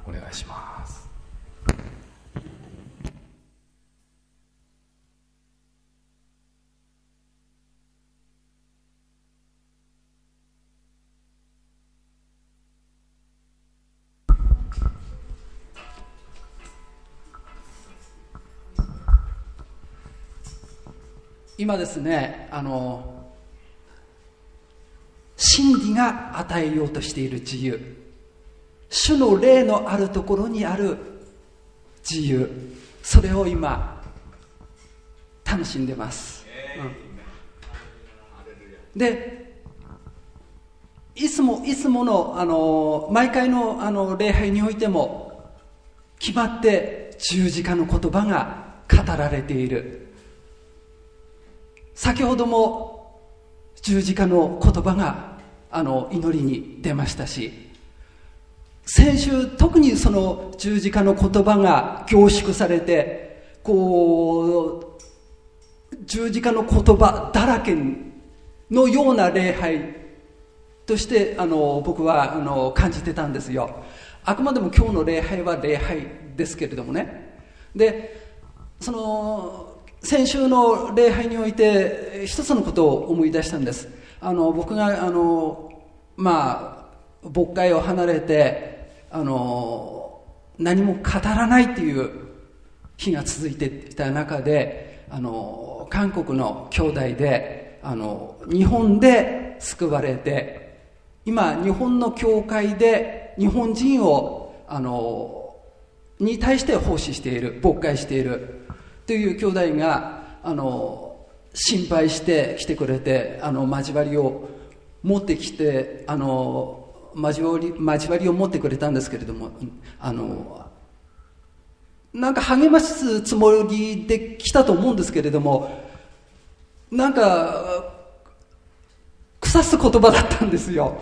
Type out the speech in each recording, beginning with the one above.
お願いします。今ですね、真理が与えようとしている自由、主の霊のあるところにある自由、それを今楽しんでます、でいつもの毎回の礼拝においても決まって十字架の言葉が語られている。先ほども十字架の言葉が祈りに出ましたし、先週特にその十字架の言葉が凝縮されて、こう十字架の言葉だらけのような礼拝として僕は感じてたんですよ。あくまでも今日の礼拝は礼拝ですけれどもね。でその先週の礼拝において一つのことを思い出したんです。僕が牧会を離れて何も語らないっていう日が続いていた中で、韓国の兄弟で日本で救われて、今日本の教会で日本人をに対して奉仕している、牧会しているという兄弟が心配して来てくれて、交わりを持ってきて交わりを持ってくれたんですけれども、なんか励ますつもりで来たと思うんですけれども、なんか腐す言葉だったんですよ。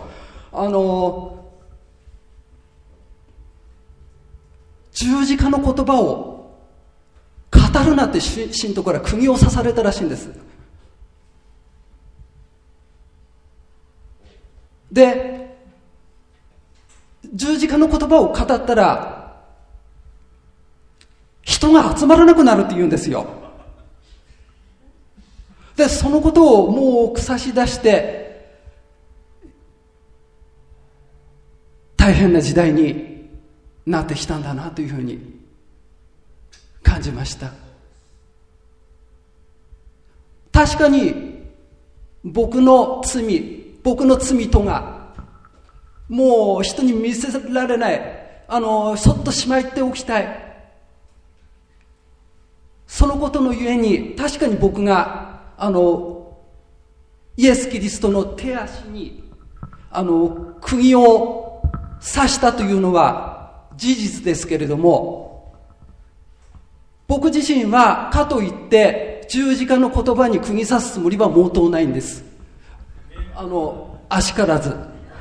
十字架の言葉を語るなって信徒から釘を刺されたらしいんです。で十字架の言葉を語ったら人が集まらなくなるって言うんですよ。でそのことをもう腐し出して大変な時代になってきたんだなというふうに感じました。確かに僕の罪とがもう人に見せられない、そっとしまっておきたい、そのことのゆえに確かに僕がイエス・キリストの手足に釘を刺したというのは事実ですけれども、僕自身はかといって十字架の言葉に釘刺すつもりは毛頭ないんです。あしからず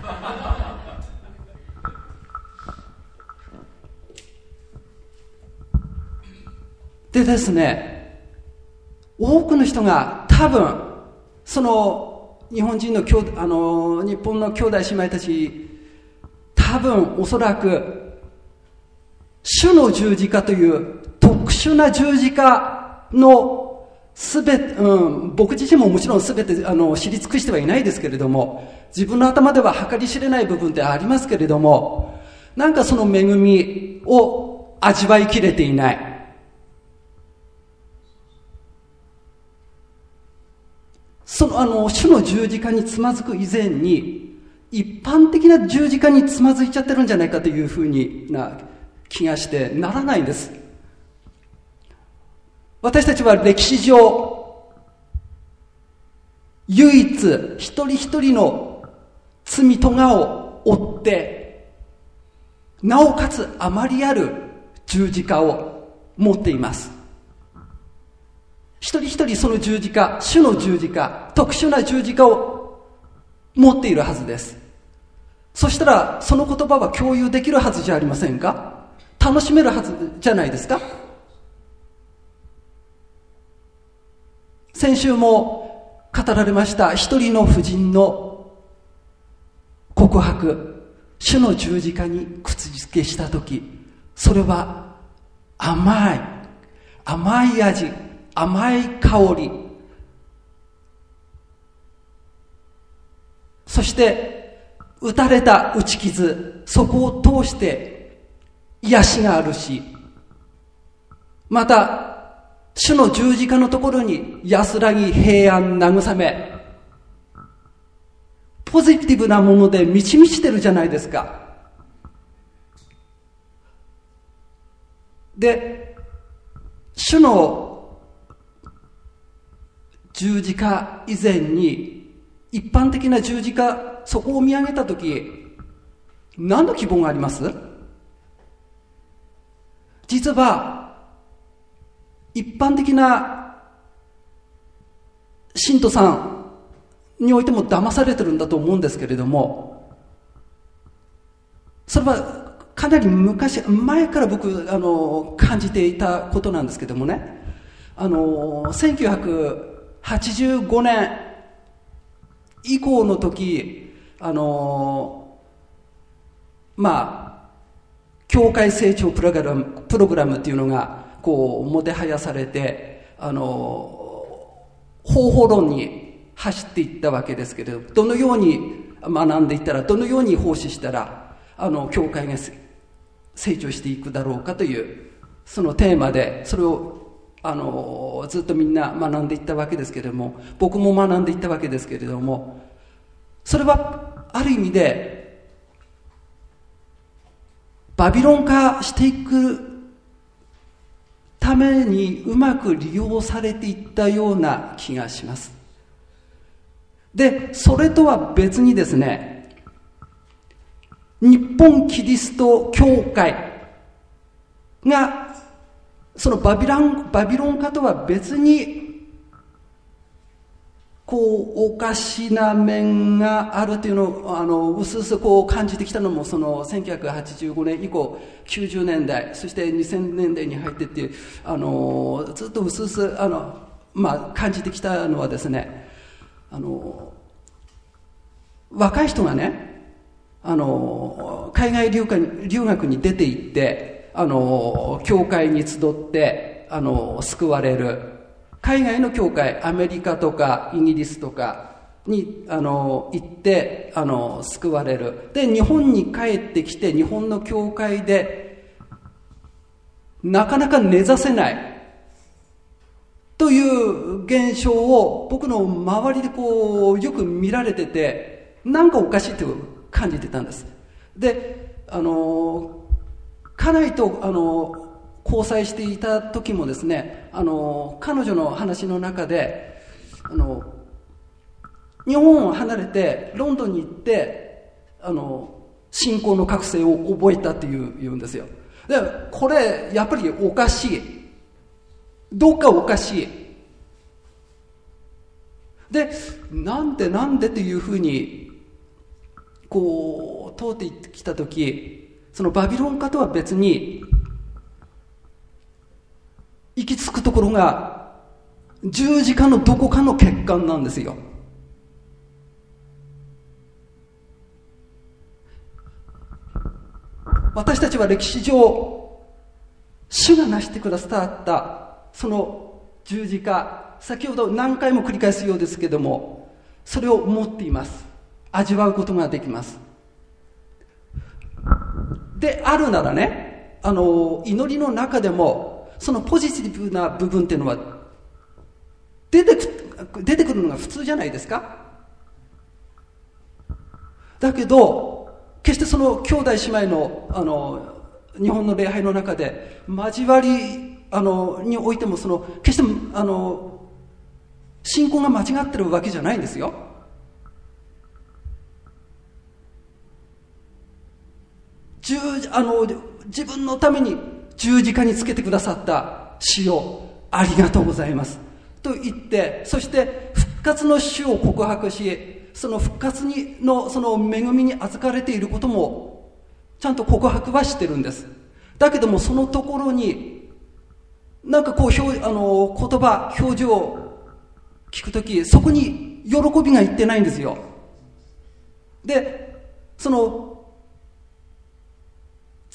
でですね、多くの人が多分その日本人の日本の兄弟姉妹たち、多分おそらく主の十字架という特殊な十字架のすべて、僕自身ももちろんすべて知り尽くしてはいないですけれども、自分の頭では計り知れない部分ってありますけれども、なんかその恵みを味わいきれていない。その主の十字架につまずく以前に一般的な十字架につまずいちゃってるんじゃないかというふうな気がしてならないんです。私たちは歴史上唯一一人一人の罪とがを負って、なおかつあまりある十字架を持っています。一人一人その十字架、主の十字架、特殊な十字架を持っているはずです。そしたらその言葉は共有できるはずじゃありませんか。楽しめるはずじゃないですか。先週も語られました一人の婦人の告白、 主の十字架に口づけしたとき、それは甘い味、甘い香り、そして打たれた打ち傷、そこを通して癒しがあるし、また主の十字架のところに安らぎ、平安、慰め、ポジティブなもので満ち満ちてるじゃないですか。で、主の十字架以前に一般的な十字架、そこを見上げたとき、何の希望があります？実は一般的な信徒さんにおいても騙されてるんだと思うんですけれども、それはかなり前から僕感じていたことなんですけどもね、1985年以降の時、教会成長プログラムっていうのがこうもてはやされて、方法論に走っていったわけですけれど、どのように学んでいったら、どのように奉仕したら教会が成長していくだろうかというそのテーマで、それをずっとみんな学んでいったわけですけれども、僕も学んでいったわけですけれども、それはある意味でバビロン化していくためにうまく利用されていったような気がします。で、それとは別にですね、日本キリスト教会がそのバビロン化とは別にこうおかしな面があるというのをうすうすこう感じてきたのも、その1985年以降90年代そして2000年代に入ってってずっとうすうす感じてきたのはですね、若い人がね海外留学に出て行って教会に集って救われる、海外の教会、アメリカとかイギリスとかに行って救われる。で、日本に帰ってきて日本の教会でなかなか根ざせないという現象を僕の周りでこうよく見られてて、なんかおかしいと感じてたんです。で、家内と交際していた時もですね、彼女の話の中で日本を離れてロンドンに行って信仰の覚醒を覚えたって言うんですよ。で、これやっぱりおかしい、どっかおかしい。で、なんでっていうふうにこう通ってきた時、そのバビロン化とは別に行き着くところが十字架のどこかの欠陥なんですよ。私たちは歴史上主が成してくださったその十字架、先ほど何回も繰り返すようですけども、それを持っています。味わうことができます。であるならね、祈りの中でもそのポジティブな部分っていうのは出てくるのが普通じゃないですか。だけど決してその兄弟姉妹の日本の礼拝の中で交わりにおいても決して信仰が間違ってるわけじゃないんですよ。自分のために十字架につけてくださった主よありがとうございますと言って、そして復活の主を告白し、その復活のその恵みに預かれていることもちゃんと告白はしてるんです。だけどもそのところになんかこう言葉表情を聞くとき、そこに喜びがいってないんですよ。で、その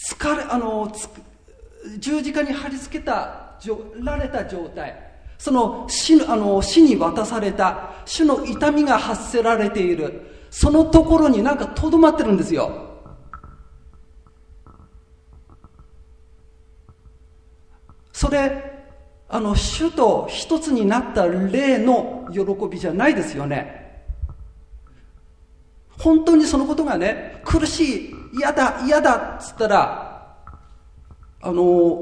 十字架に貼り付けられた状態、その死に渡された主の痛みが発せられている、そのところになんかとどまってるんですよ。それ主と一つになった霊の喜びじゃないですよね。本当にそのことがね、苦しい、嫌だっつったらは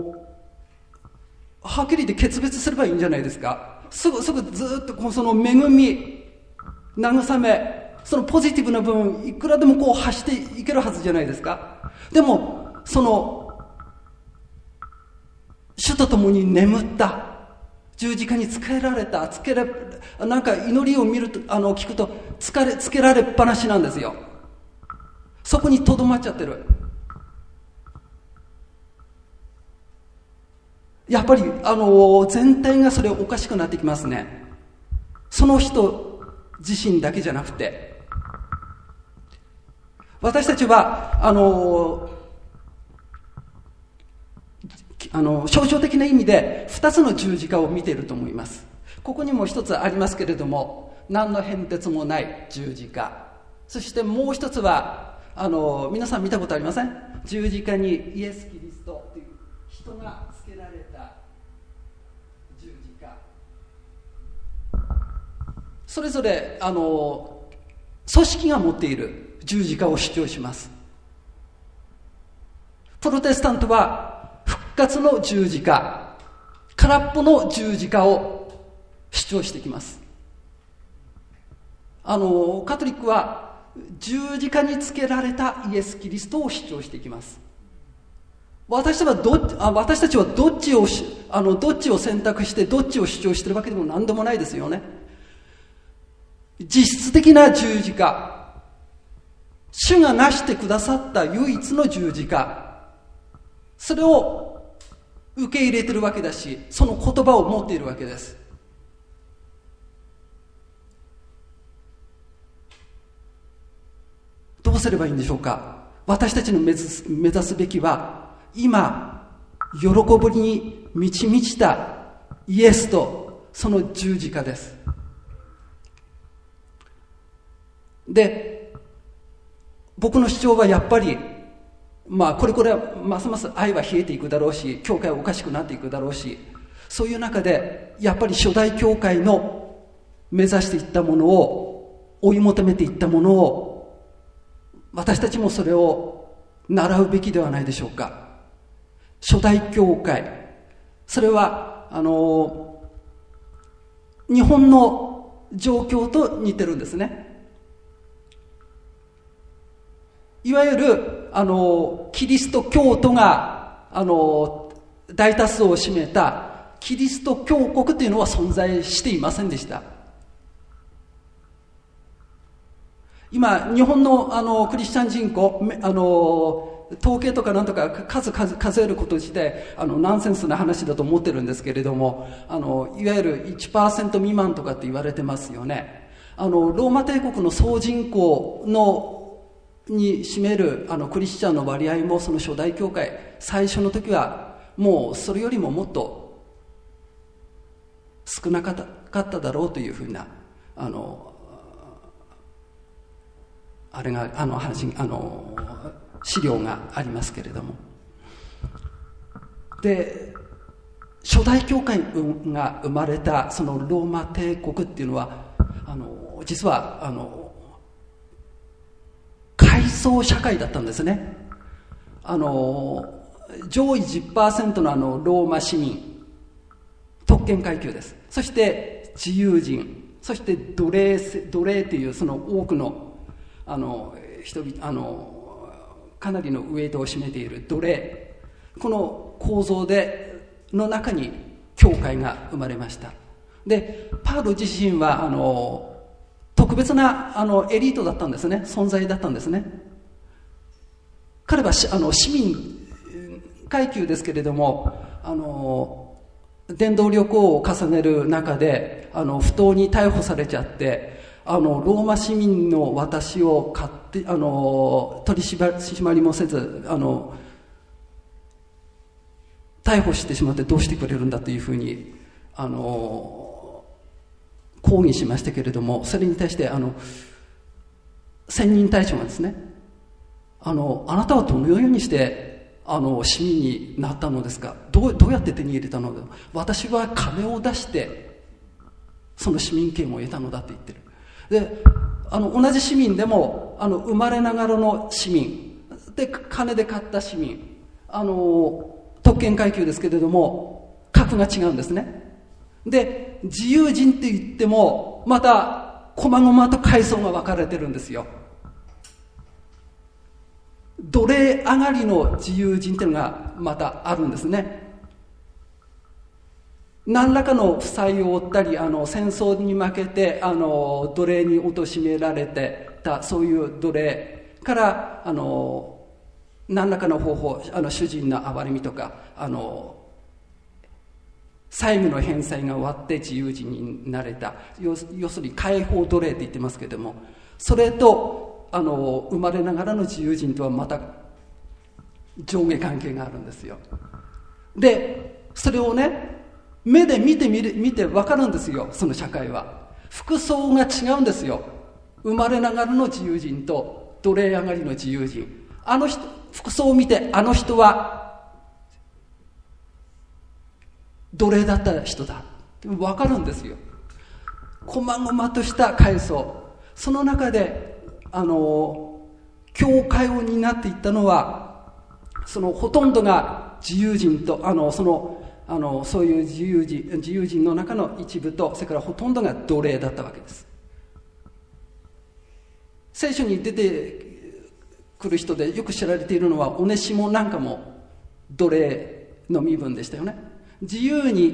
っきり言って決別すればいいんじゃないですか。すぐずっとその恵み、慰め、そのポジティブな部分いくらでも発していけるはずじゃないですか。でもその主と共に眠った、十字架につけられた、なんか祈りを見ると聞くとつけられっぱなしなんですよ。そこにとどまっちゃってる。やっぱり全体がそれおかしくなってきますね。その人自身だけじゃなくて、私たちは象徴的な意味で2つの十字架を見ていると思います。ここにも一つありますけれども、何の変哲もない十字架、そしてもう一つは皆さん見たことありません？十字架にイエス・キリストという人がつけられた十字架、それぞれ組織が持っている十字架を主張します。プロテスタントは復活の十字架、空っぽの十字架を主張してきます。カトリックは十字架につけられたイエス・キリストを主張していきます。私たちはどっちを選択してどっちを主張しているわけでも何でもないですよね。実質的な十字架、主が成してくださった唯一の十字架、それを受け入れているわけだし、その言葉を持っているわけです。どうすればいいんでしょうか。私たちの目指すべきは、今喜びに満ち満ちたイエスとその十字架です。で、僕の主張はやっぱりこれはますます愛は冷えていくだろうし、教会はおかしくなっていくだろうし、そういう中でやっぱり初代教会の目指していったものを、追い求めていったものを、私たちもそれを習うべきではないでしょうか。初代教会、それは日本の状況と似てるんですね。いわゆるキリスト教徒が大多数を占めたキリスト教国というのは存在していませんでした。今日本のクリスチャン人口、統計とかなんとか数えること自体ナンセンスな話だと思ってるんですけれども、いわゆる 1% 未満とかって言われてますよね。ローマ帝国の総人口に占めるクリスチャンの割合も、その初代教会最初の時はもうそれよりももっと少なかっただろうというふうな資料がありますけれども、で初代教会が生まれたそのローマ帝国っていうのは実は階層社会だったんですね。上位 10% のローマ市民、特権階級です。そして自由人、そして奴隷というその多くの人々、かなりのウエイトを占めている奴隷、この構造の中に教会が生まれました。でパウロ自身は特別なエリートだったんですね。存在だったんですね。彼は市民階級ですけれども、伝道旅行を重ねる中で不当に逮捕されちゃって、ローマ市民の私を取り締まりもせず逮捕してしまってどうしてくれるんだというふうに抗議しましたけれども、それに対して専任隊長がですね、あなたはどのようにして市民になったのですか、どうやって手に入れたのだ、私は金を出してその市民権を得たのだって言ってる。で同じ市民でも生まれながらの市民で、金で買った市民、特権階級ですけれども格が違うんですね。で自由人って言ってもまた細々と階層が分かれてるんですよ。奴隷上がりの自由人っていうのがまたあるんですね。何らかの負債を負ったり戦争に負けて奴隷に貶められてた、そういう奴隷から何らかの方法、主人の憐れみとか債務の返済が終わって自由人になれた、要するに解放奴隷って言ってますけれども、それと生まれながらの自由人とはまた上下関係があるんですよ。でそれをね、目で見て分かるんですよ。その社会は服装が違うんですよ。生まれながらの自由人と奴隷上がりの自由人、服装を見てあの人は奴隷だった人だって分かるんですよ。細々とした階層、その中で教会を担っていったのはそのほとんどが自由人とそういう自由人の中の一部と、それからほとんどが奴隷だったわけです。聖書に出てくる人でよく知られているのはオネシモなんかも奴隷の身分でしたよね。自由に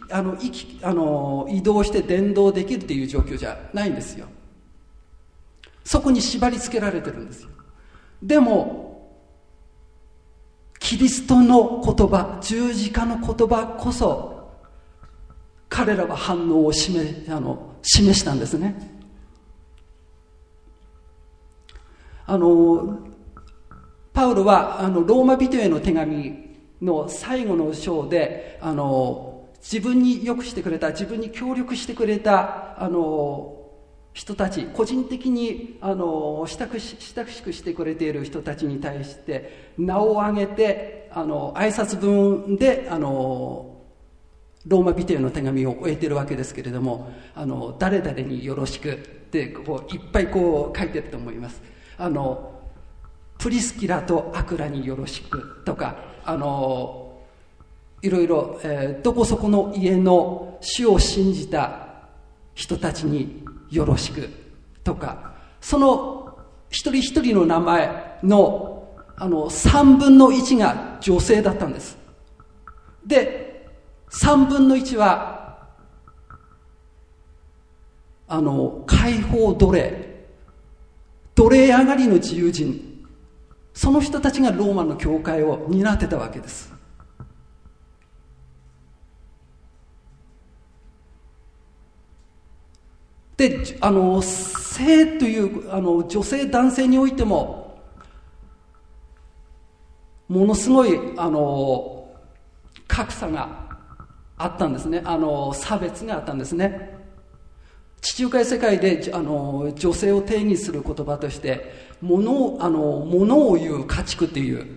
移動して伝道できるっていう状況じゃないんですよ。そこに縛り付けられてるんですよ。でもキリストの言葉、十字架の言葉こそ彼らは反応を示したんですね。パウロはローマ人への手紙の最後の章で自分に良くしてくれた、自分に協力してくれた人たち、個人的に親しくしてくれている人たちに対して名を挙げて挨拶文でローマ人への手紙を終えているわけですけれども、誰々によろしくっていっぱい書いてると思います。プリスキラとアクラによろしくとかいろいろ、どこそこの家の主を信じた人たちによろしくとか、その一人一人の名前の3分の1が女性だったんです。で3分の1は解放奴隷上がりの自由人、その人たちがローマの教会を担ってたわけです。で性という女性男性においてもものすごい格差があったんですね。差別があったんですね。地中海世界で女性を定義する言葉として物を言う家畜っていう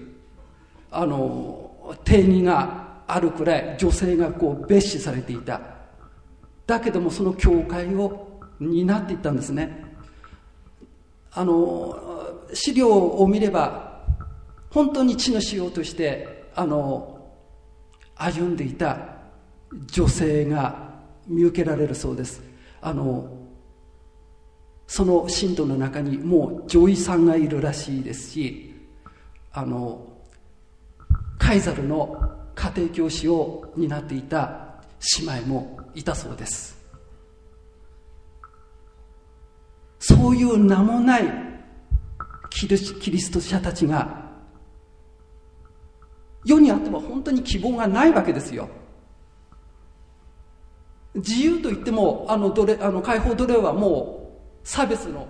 定義があるくらい女性が蔑視されていた。だけどもその教会を担っていったんですね。資料を見れば本当に地の塩として歩んでいた女性が見受けられるそうです。その信徒の中にもう女医さんがいるらしいですし、カイザルの家庭教師を担っていた姉妹もいたそうです。そういう名もないキリスト者たちが世にあっても本当に希望がないわけですよ。自由といっても解放奴隷はもう差別の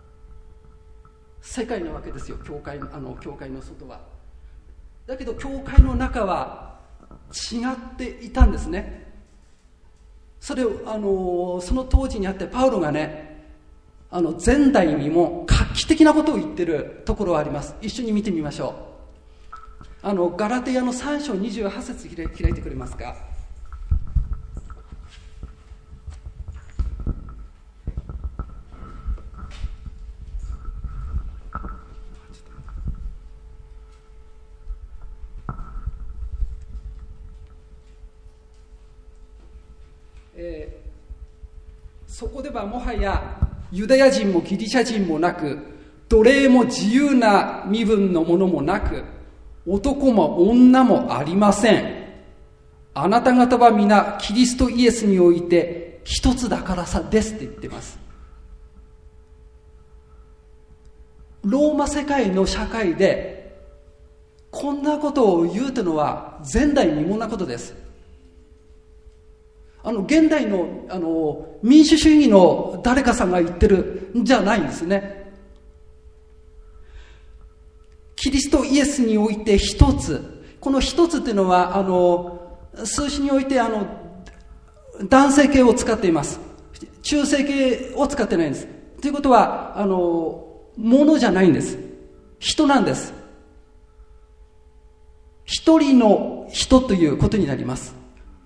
世界なわけですよ。教会の外は。だけど教会の中は違っていたんですね。それをその当時にあってパウロがね、前代未聞画期的なことを言ってるところはあります。一緒に見てみましょう。ガラテヤの3章28節開いてくれますか。そこではもはやユダヤ人もギリシャ人もなく、奴隷も自由な身分のものもなく、男も女もありません。あなた方は皆キリストイエスにおいて一つだからさですって言ってます。ローマ世界の社会でこんなことを言うというのは前代未聞なことです。現代の民主主義の誰かさんが言ってるんじゃないんですね。キリストイエスにおいて一つ、この一つっていうのは数詞において男性形を使っています。中性形を使ってないんです。ということはものじゃないんです。人なんです。一人の人ということになります。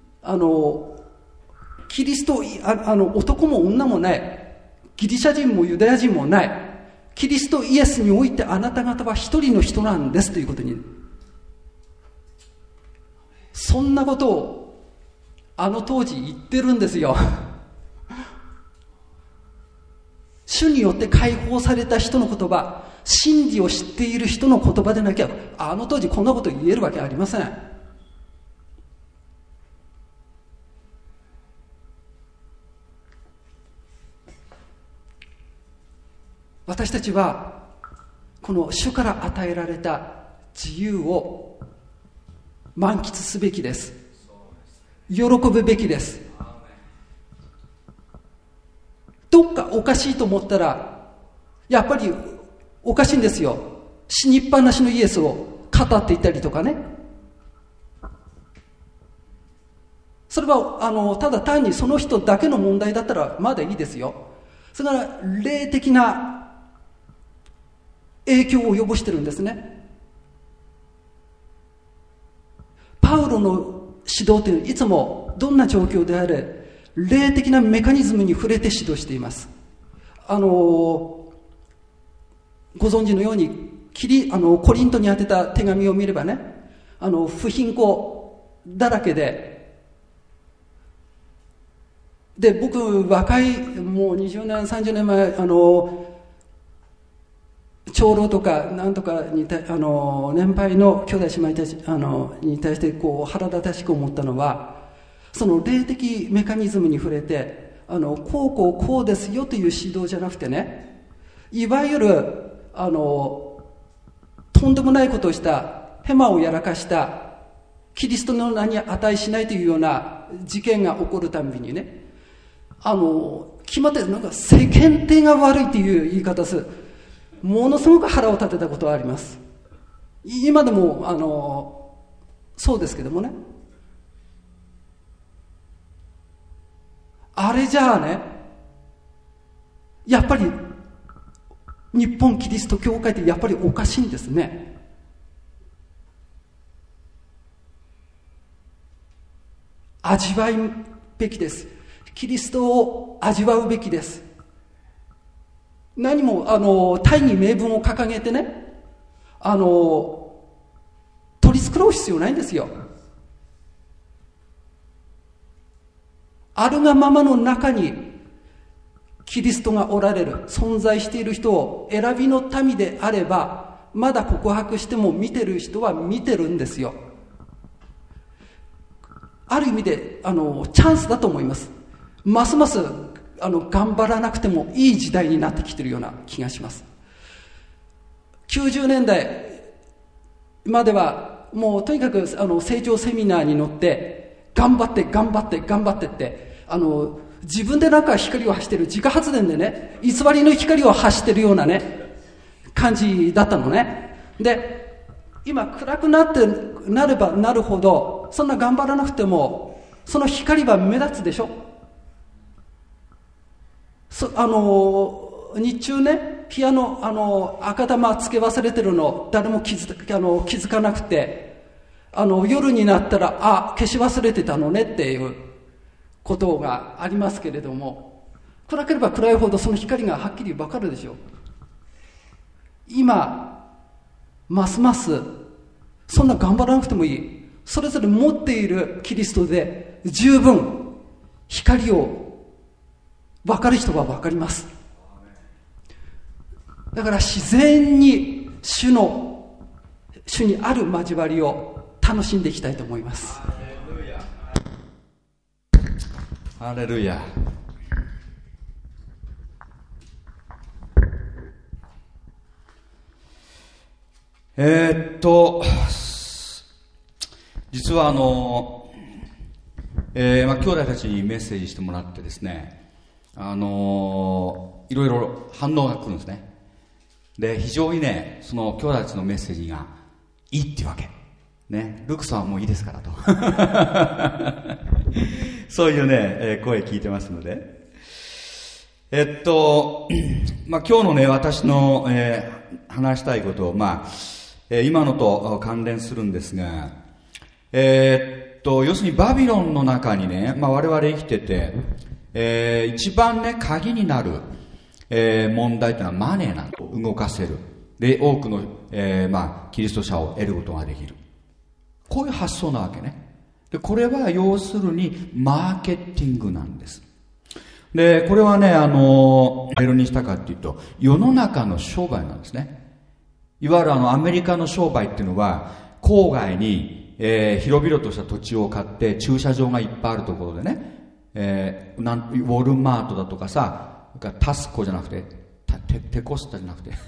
キリスト、男も女もない。ギリシャ人もユダヤ人もない。キリストイエスにおいてあなた方は一人の人なんですということに。そんなことを当時言ってるんですよ。主によって解放された人の言葉、真理を知っている人の言葉でなきゃ当時こんなこと言えるわけありません。私たちはこの主から与えられた自由を満喫すべきです。喜ぶべきです。どっかおかしいと思ったらやっぱりおかしいんですよ。死にっぱなしのイエスを語っていたりとかね。それはただ単にその人だけの問題だったらまだいいですよ。それから霊的な影響を及ぼしてるんですね。パウロの指導というのはいつもどんな状況であれ霊的なメカニズムに触れて指導しています。ご存知のようにコリントに宛てた手紙を見ればね、不貧困だらけで僕若いもう20年30年前長老とかなんとかに年配の兄弟姉妹たちに対して腹立たしく思ったのは、その霊的メカニズムに触れてこうですよという指導じゃなくてね、いわゆるとんでもないことをしたヘマをやらかしたキリストの名に値しないというような事件が起こるたびにね、決まってなんか世間体が悪いという言い方する。ものすごく腹を立てたことはあります。今でもそうですけどもね。あれじゃあね、やっぱり日本キリスト教会ってやっぱりおかしいんですね。味わうべきです。キリストを味わうべきです。何も大義名分を掲げてね取り繕う必要ないんですよ。あるがままの中にキリストがおられる存在している人を選びの民であればまだ告白しても見てる人は見てるんですよ。ある意味でチャンスだと思います。ますます頑張らなくてもいい時代になってきているような気がします。90年代まではもうとにかく成長セミナーに乗って頑張ってって自分でなんか光を発してる自家発電でね偽りの光を発してるようなね感じだったのね。で今暗くなればなるほどとそんな頑張らなくてもその光は目立つでしょ。日中ね、ピアノ赤玉つけ忘れてるの誰も気づかなくて、夜になったら消し忘れてたのねっていうことがありますけれども、暗ければ暗いほどその光がはっきり分かるでしょ。今ますますそんな頑張らなくてもいい、それぞれ持っているキリストで十分光を分かる人は分かります。だから自然に主にある交わりを楽しんでいきたいと思います。 ハレルヤ。実は兄弟たちにメッセージしてもらってですね、いろいろ反応が来るんですね。で、非常にね、その兄弟たちのメッセージがいいっていうわけ。ね、ルクさんはもういいですからと。そういうね、声聞いてますので。今日のね、私の、話したいことを、今のと関連するんですが、要するにバビロンの中にね、我々生きてて、一番ね、鍵になる、問題というのはマネーなんだ。動かせる。で、多くの、キリスト者を得ることができる。こういう発想なわけね。で、これは要するにマーケティングなんです。で、これはね、ベルにしたかっていうと、世の中の商売なんですね。いわゆるアメリカの商売っていうのは、郊外に、広々とした土地を買って駐車場がいっぱいあるところでね、ウォルマートだとかさ、タスコじゃなくて、テコスタじゃなくて、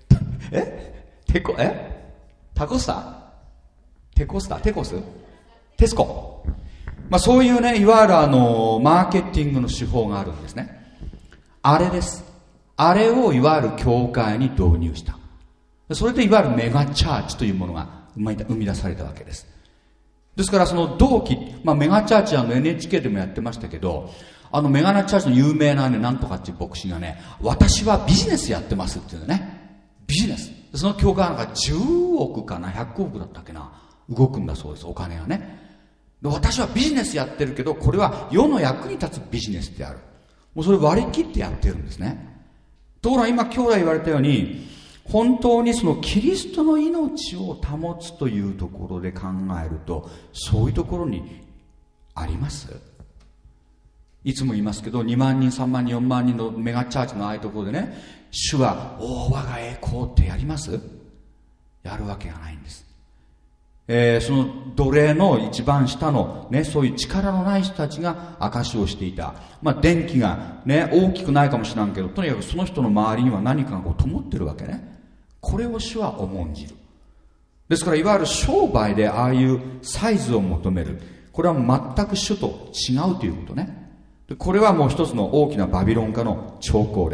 タコスタテコスタテコステスコ。そういうね、いわゆるマーケティングの手法があるんですね。あれです。あれをいわゆる教会に導入した。それでいわゆるメガチャーチというものが生み出されたわけです。ですからその同期、メガチャーチNHK でもやってましたけど、メガチャーチの有名なね、なんとかっていう牧師がね、私はビジネスやってますっていうね。ビジネス。その教会なんか10億かな、100億だったっけな、動くんだそうです、お金がね。で、私はビジネスやってるけど、これは世の役に立つビジネスである。もうそれ割り切ってやってるんですね。ところが今兄弟言われたように、本当にそのキリストの命を保つというところで考えると、そういうところにあります？いつも言いますけど、2万人、3万人、4万人のメガチャーチのああいうところでね、主は、我が栄光ってやります？やるわけがないんです。その奴隷の一番下のね、そういう力のない人たちが証しをしていた。電気がね、大きくないかもしれんけど、とにかくその人の周りには何かが灯ってるわけね。これを主は重んじる。ですからいわゆる商売でああいうサイズを求める。これは全く主と違うということね。これはもう一つの大きなバビロン化の兆候です。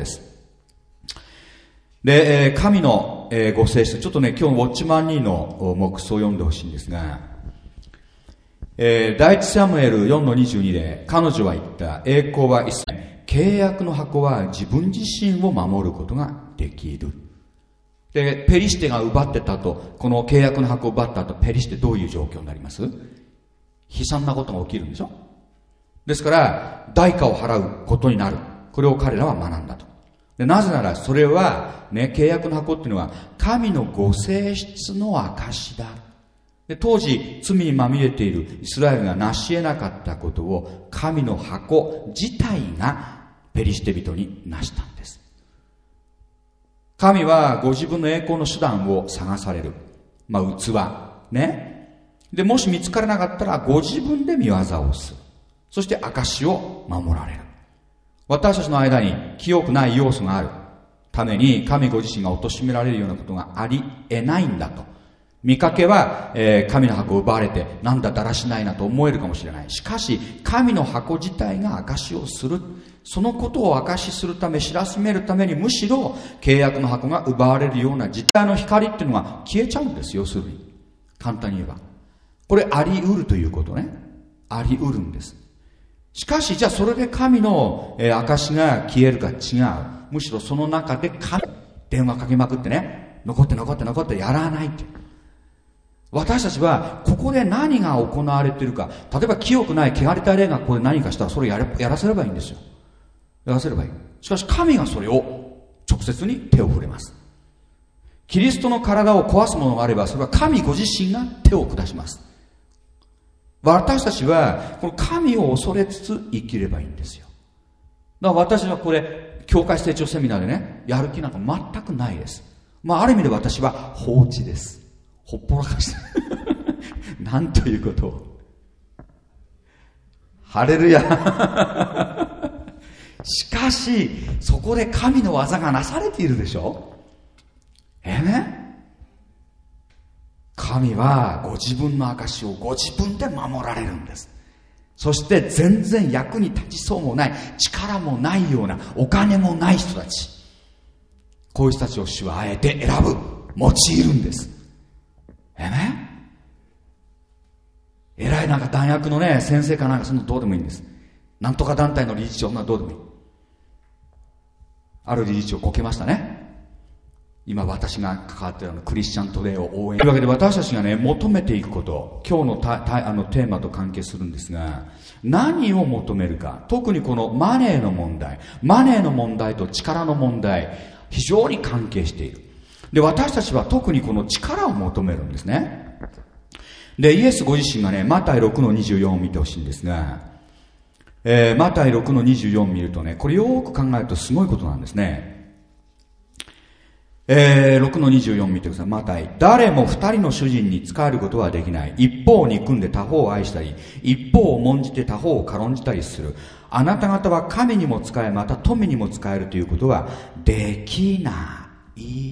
で、神のご性質、ちょっとね、今日ウォッチマン2の目想を読んでほしいんですが、第一サムエル 4-22 で彼女は言った。栄光は一切、契約の箱は自分自身を守ることができる。で、ペリシテが奪ってたと、この契約の箱を奪った後、ペリシテどういう状況になります？悲惨なことが起きるんでしょ。ですから代価を払うことになる。これを彼らは学んだと。で、なぜならそれはね、契約の箱っていうのは神のご性質の証だ。で、当時罪にまみれているイスラエルが成し得なかったことを神の箱自体がペリシテ人に成したんです。神はご自分の栄光の手段を探される。器ね。で、もし見つからなかったらご自分で見業をする。そして証を守られる。私たちの間に清くない要素があるために神ご自身が貶められるようなことがありえないんだと。見かけは、神の箱を奪われてなんだだらしないなと思えるかもしれない。しかし神の箱自体が証をする。そのことを証しするため、知らしめるために、むしろ契約の箱が奪われるような実態の光っていうのが消えちゃうんですよ。要するに簡単に言えばこれあり得るということね。あり得るんです。しかし、じゃあそれで神の証が消えるか違う。むしろその中で電話かけまくってね、残ってやらないって。私たちはここで何が行われているか、例えば清くない汚れた霊がここで何かしたらそれをやらせればいいんですよ。やらせればいい。しかし神がそれを直接に手を触れます。キリストの体を壊すものがあれば、それは神ご自身が手を下します。私たちはこの神を恐れつつ生きればいいんですよ。だから私はこれ教会成長セミナーでね、やる気なんか全くないです。ある意味で私は放置です。ほっぽらかしてなんということを。ハレルヤしかしそこで神の技がなされているでしょ。神はご自分の証をご自分で守られるんです。そして全然役に立ちそうもない、力もないような、お金もない人たち、こういう人たちを主はあえて選ぶ、用いるんです。偉いなんか大学のね、先生かなんかそんなのどうでもいいんです。なんとか団体の理事長ならどうでもいい。ある理事長こけましたね。今私が関わっているクリスチャントレイを応援というわけで、私たちがね求めていくこと、今日のテーマと関係するんですが、何を求めるか。特にこのマネーの問題と力の問題、非常に関係している。で、私たちは特にこの力を求めるんですね。で、イエスご自身がね、マタイ6の24を見てほしいんですが、マタイ6の24を見るとね、これよく考えるとすごいことなんですね。6の24見てください。マタイ。誰も二人の主人に仕えることはできない。一方を憎んで他方を愛したり、一方を重んじて他方を軽んじたりする。あなた方は神にも仕え、また富にも仕えるということはできない。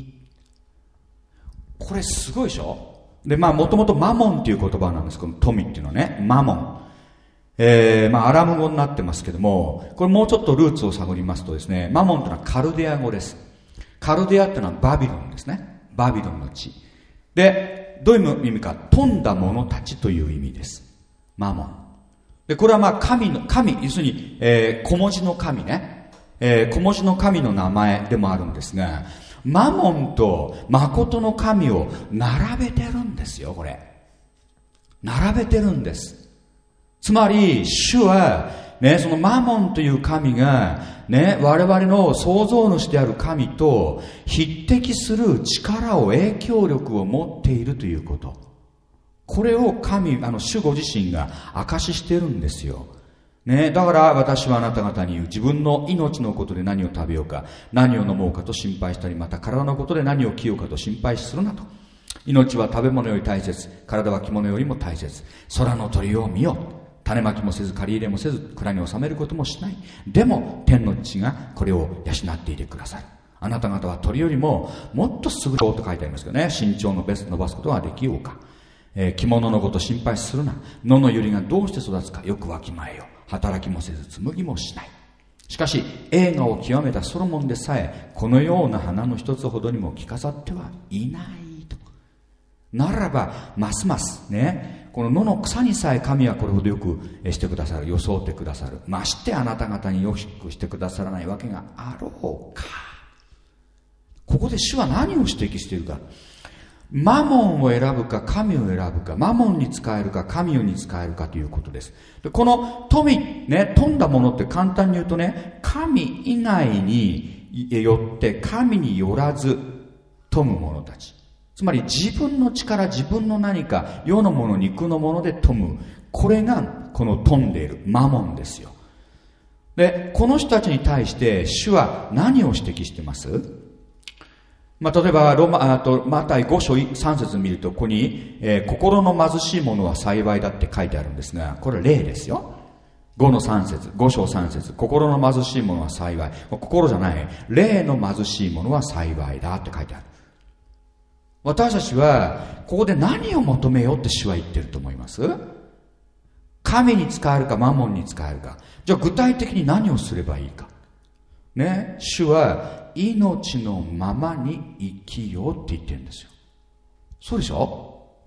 これすごいでしょ。で、もともとマモンっていう言葉なんです。この富っていうのはね、マモン。アラム語になってますけども、これもうちょっとルーツを探りますとですね、マモンというのはカルデア語です。カルデアってのはバビロンですね。バビロンの地。で、どういう意味か、富んだ者たちという意味です。マモン。で、これは神、要するに、小文字の神ね。小文字の神の名前でもあるんですが、マモンと誠の神を並べてるんですよ、これ。並べてるんです。つまり、主は、そのマモンという神が、我々の創造主である神と匹敵する力を、影響力を持っているということ。これを主ご自身が証ししてるんですよ。だから私はあなた方に言う。自分の命のことで何を食べようか、何を飲もうかと心配したり、また体のことで何を着ようかと心配するなと。命は食べ物より大切、体は着物よりも大切。空の鳥を見よ。種まきもせず借り入れもせず蔵に収めることもしない。でも天の父がこれを養っていてくださる。あなた方は鳥よりももっと優れと書いてありますけどね、身長の伸ばすことができようか。着物のこと心配するな。野の百合がどうして育つかよくわきまえよ。働きもせず紡ぎもしない。しかし栄華を極めたソロモンでさえこのような花の一つほどにも着飾ってはいないと。ならばますますね、この野の草にさえ神はこれほどよくしてくださる、装ってくださる。ましてあなた方によくしてくださらないわけがあろうか。ここで主は何を指摘しているか。マモンを選ぶか神を選ぶか、マモンに仕えるか神に仕えるかということです。で、この富んだものって簡単に言うとね、神以外によって神によらず富む者たち。つまり自分の力、自分の何か世のもの、肉のもので富む。これがこの富んでいるマモンですよ。で、この人たちに対して主は何を指摘してます？例えばマタイ5章3節見ると、ここに、心の貧しい者は幸いだって書いてあるんですが、これは例ですよ。5章3節、心の貧しい者は幸い。心じゃない、霊の貧しい者は幸いだって書いてある。私たちはここで何を求めようって主は言ってると思います？神に仕えるかマモンに仕えるか。じゃあ具体的に何をすればいいかね。主は命のままに生きようって言ってるんですよ。そうでしょ。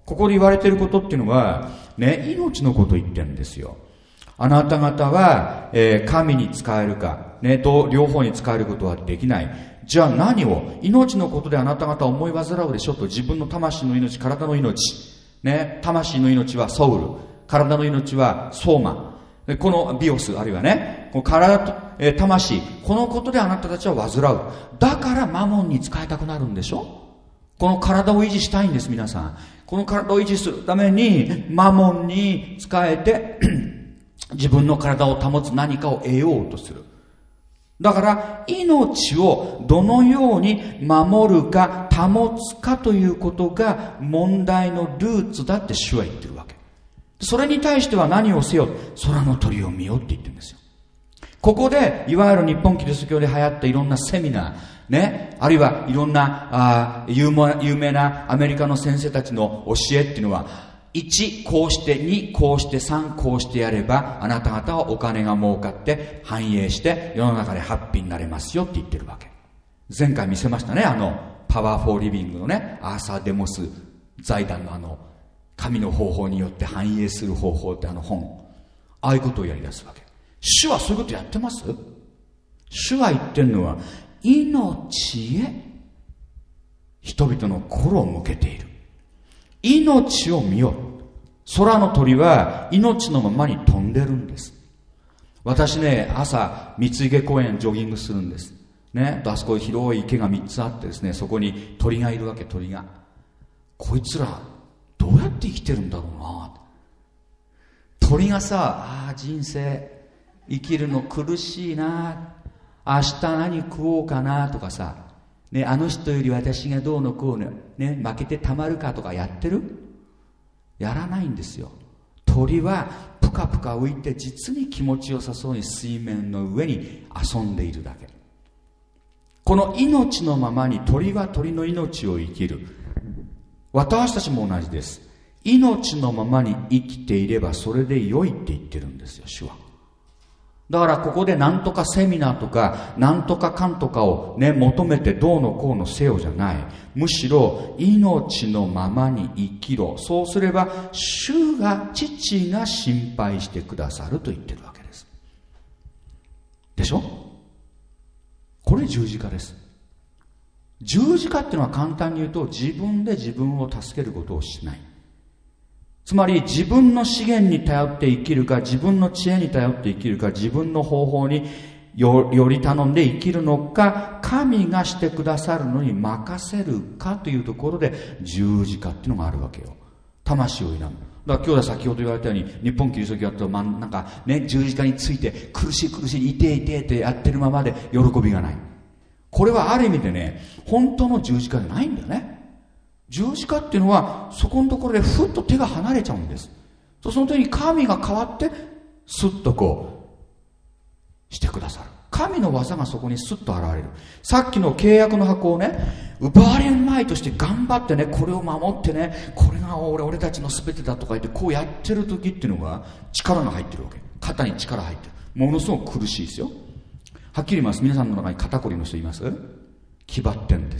ここで言われていることっていうのは、ね、命のことを言ってるんですよ。あなた方は、神に仕えるか、ね、両方に仕えることはできない。じゃあ何を、命のことであなた方は思い煩うでしょと。自分の魂の命、体の命、ね、魂の命はソウル、体の命はソーマ、このビオス、あるいはね、この体と、魂、このことであなたたちは煩う。だからマモンに仕えたくなるんでしょ。この体を維持したいんです、皆さん。この体を維持するためにマモンに仕えて自分の体を保つ何かを得ようとする。だから命をどのように守るか保つかということが問題のルーツだって主は言ってるわけ。それに対しては何をせよ、空の鳥を見よって言ってるんですよ。ここでいわゆる日本キリスト教で流行ったいろんなセミナーね、あるいはいろんな有名なアメリカの先生たちの教えっていうのは、1こうして2こうして3こうしてやればあなた方はお金が儲かって繁栄して世の中でハッピーになれますよって言ってるわけ。前回見せましたね、パワーフォーリビングのね、アーサー・デモス財団の神の方法によって繁栄する方法って本、ああいうことをやり出すわけ。主はそういうことやってます？主は言ってるのは命へ人々の心を向けている。命を見よ。空の鳥は命のままに飛んでるんです。私ね、朝三池公園ジョギングするんですね。あそこ広い池が3つあってですね、そこに鳥がいるわけ。鳥が、こいつらどうやって生きてるんだろうな。鳥がさ、人生生きるの苦しいな、明日何食おうかなとかさ、ね、あの人より私がどうのこうの、ね、負けてたまるかとかやってる？やらないんですよ。鳥はぷかぷか浮いて実に気持ちよさそうに水面の上に遊んでいるだけ。この命のままに鳥は鳥の命を生きる。私たちも同じです。命のままに生きていればそれで良いって言ってるんですよ、主は。だからここでなんとかセミナーとかなんとかかんとかをね求めてどうのこうのせよじゃない。むしろ命のままに生きろ。そうすれば父が心配してくださると言ってるわけです。でしょ？これ十字架です。十字架っていうのは簡単に言うと自分で自分を助けることをしない。つまり自分の資源に頼って生きるか、自分の知恵に頼って生きるか、自分の方法により頼んで生きるのか、神がしてくださるのに任せるかというところで十字架っていうのがあるわけよ。魂を否む。だから兄弟先ほど言われたように、日本キリスト教だとなんかね、十字架について苦しい痛いってやってるままで喜びがない。これはある意味でね、本当の十字架じゃないんだよね。十字架っていうのはそこのところでふっと手が離れちゃうんです。その時に神が変わってスッとこうしてくださる。神の技がそこにスッと現れる。さっきの契約の箱をね、奪われる前として頑張ってね、これを守ってね、これが俺たちの全てだとか言ってこうやってる時っていうのが力が入ってるわけ。肩に力入ってる。ものすごく苦しいですよ。はっきり言います。皆さんの中に肩こりの人います？気張ってんです。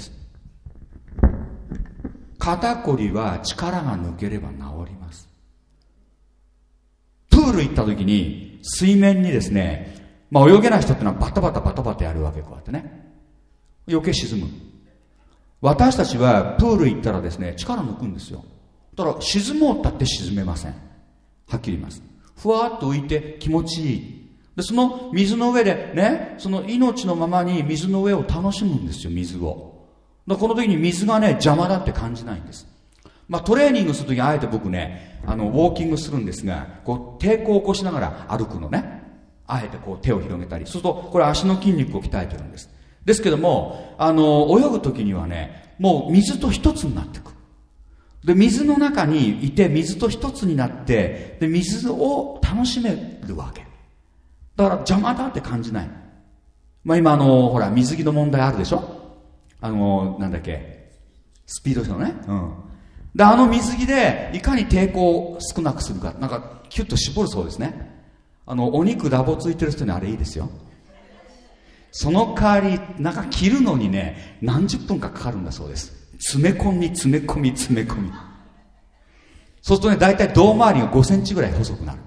肩こりは力が抜ければ治ります。プール行った時に水面にですね、泳げない人ってのはバタバタやるわけ。こうやってね、余計沈む。私たちはプール行ったらですね、力抜くんですよ。だから沈もうったって沈めません。はっきり言います。ふわっと浮いて気持ちいい。でその水の上でね、その命のままに水の上を楽しむんですよ、水を。だからこの時に水がね、邪魔だって感じないんです。トレーニングするときにあえて僕ね、ウォーキングするんですが、こう抵抗を起こしながら歩くのね。あえてこう手を広げたり。そうするとこれ足の筋肉を鍛えてるんです。ですけども、泳ぐときにはね、もう水と一つになっていく。で水の中にいて水と一つになって、で水を楽しめるわけだから邪魔だって感じない。今ほら水着の問題あるでしょ。なんだっけ、スピードですよね。で水着でいかに抵抗を少なくするか、なんかキュッと絞るそうですね。お肉ダボついてる人にあれいいですよ。その代わりなんか切るのにね、何十分かかかるんだそうです。詰め込みそうするとね、大体胴回りが5センチぐらい細くなる。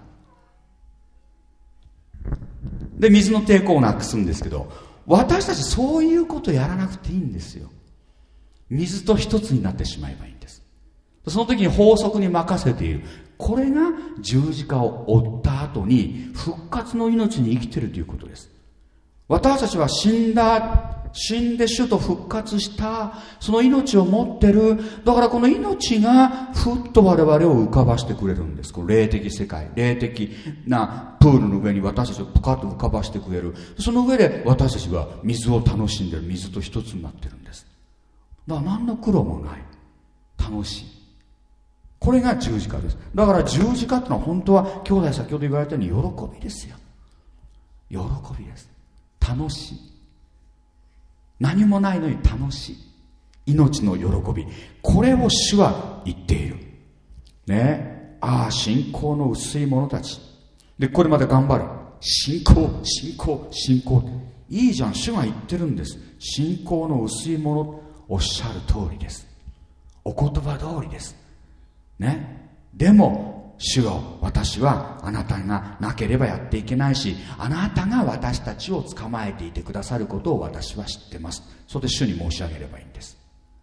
で、水の抵抗をなくすんですけど、私たちそういうことやらなくていいんですよ。水と一つになってしまえばいいんです。その時に法則に任せている。これが十字架を負った後に復活の命に生きているということです。私たちは死んで主と復活したその命を持ってる。だからこの命がふっと我々を浮かばしてくれるんです。この霊的世界、霊的なプールの上に私たちをパカッと浮かばしてくれる。その上で私たちは水を楽しんでる。水と一つになってるんです。だから何の苦労もない。楽しい。これが十字架です。だから十字架ってのは本当は兄弟先ほど言われたように喜びですよ。喜びです。楽しい。何もないのに楽しい。命の喜び。これを主は言っている。ね。ああ、信仰の薄い者たち。で、これまで頑張る。信仰。いいじゃん。主が言ってるんです。信仰の薄い者、おっしゃる通りです。お言葉通りです。ね。でも、主よ、私はあなたがなければやっていけないし、あなたが私たちを捕まえていてくださることを私は知ってます。それで主に申し上げればいいんです。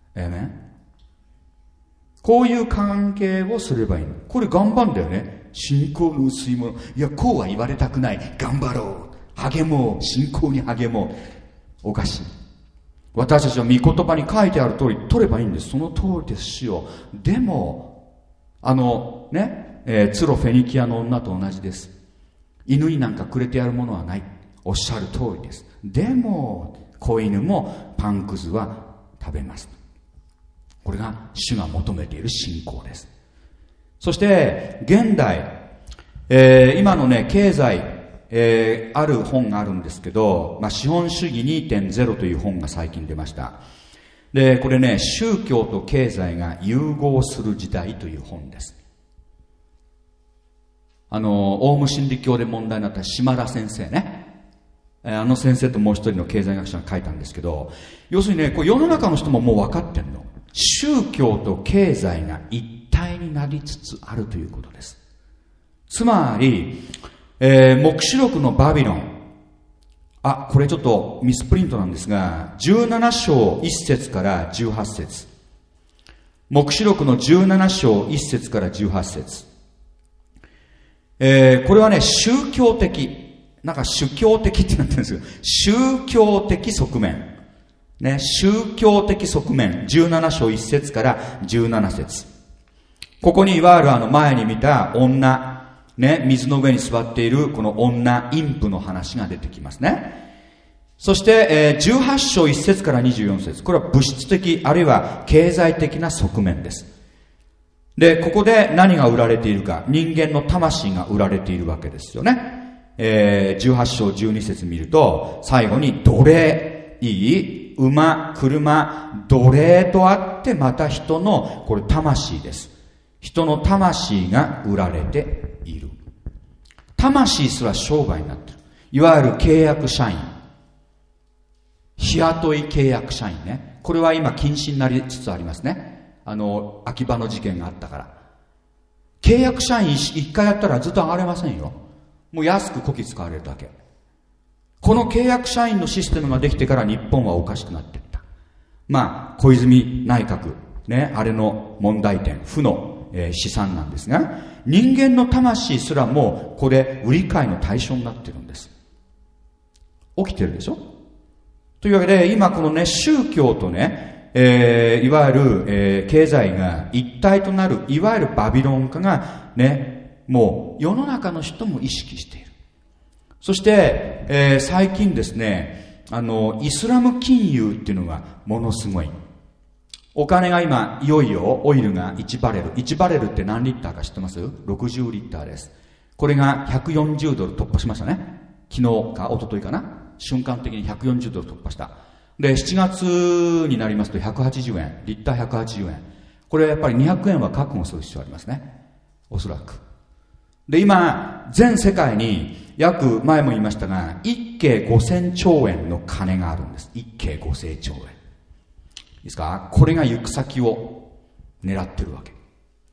こういう関係をすればいいの。これ頑張るんだよね。信仰の薄いもの。いや、こうは言われたくない。頑張ろう。励もう。信仰に励もう。おかしい。私たちは御言葉に書いてある通り取ればいいんです。その通りです。主よ。でも、ツロフェニキアの女と同じです。犬になんかくれてやるものはない。おっしゃる通りです。でも子犬もパンくずは食べます。これが主が求めている信仰です。そして現代、今のね経済、ある本があるんですけど、資本主義 2.0 という本が最近出ました。でこれね、宗教と経済が融合する時代という本です。オウム真理教で問題になった島田先生ね、あの先生ともう一人の経済学者が書いたんですけど、要するにね、こう世の中の人ももう分かってんの。宗教と経済が一体になりつつあるということです。つまり、黙示録のバビロン、これちょっとミスプリントなんですが、17章1節から18節、黙示録の17章1節から18節、これはね、宗教的、なんか宗教的ってなってるんですけど、宗教的側面。ね、宗教的側面。17章1節から17節。ここにいわゆる前に見た女、ね、水の上に座っているこの女、陰婦の話が出てきますね。そして、18章1節から24節。これは物質的、あるいは経済的な側面です。で、ここで何が売られているか。人間の魂が売られているわけですよね。18章12節見ると、最後に奴隷、いい馬、車、奴隷とあってまた人の、これ魂です。人の魂が売られている。魂すら商売になっている。いわゆる契約社員。日雇い契約社員ね。これは今禁止になりつつありますね。秋葉の事件があったから。契約社員一回やったらずっと上がれませんよ。もう安くこき使われるだけ。この契約社員のシステムができてから日本はおかしくなっていった。小泉内閣、ね、あれの問題点、負の、試算なんですが、人間の魂すらもこれ売り買いの対象になってるんです。起きてるでしょ。というわけで今このね、宗教とね、いわゆる、経済が一体となる、いわゆるバビロン化がね、もう世の中の人も意識している。そして、最近ですね、イスラム金融っていうのがものすごい。お金が今、いよいよオイルが1バレル。1バレルって何リッターか知ってます？ 60 リッターです。これが140ドル突破しましたね。昨日か一昨日かな。瞬間的に140ドル突破した。で、7月になりますと180円。リッター180円。これはやっぱり200円は確保する必要ありますね。おそらく。で、今、全世界に約、前も言いましたが、1京5000兆円の金があるんです。1京5000兆円。いいですか？これが行く先を狙ってるわけ。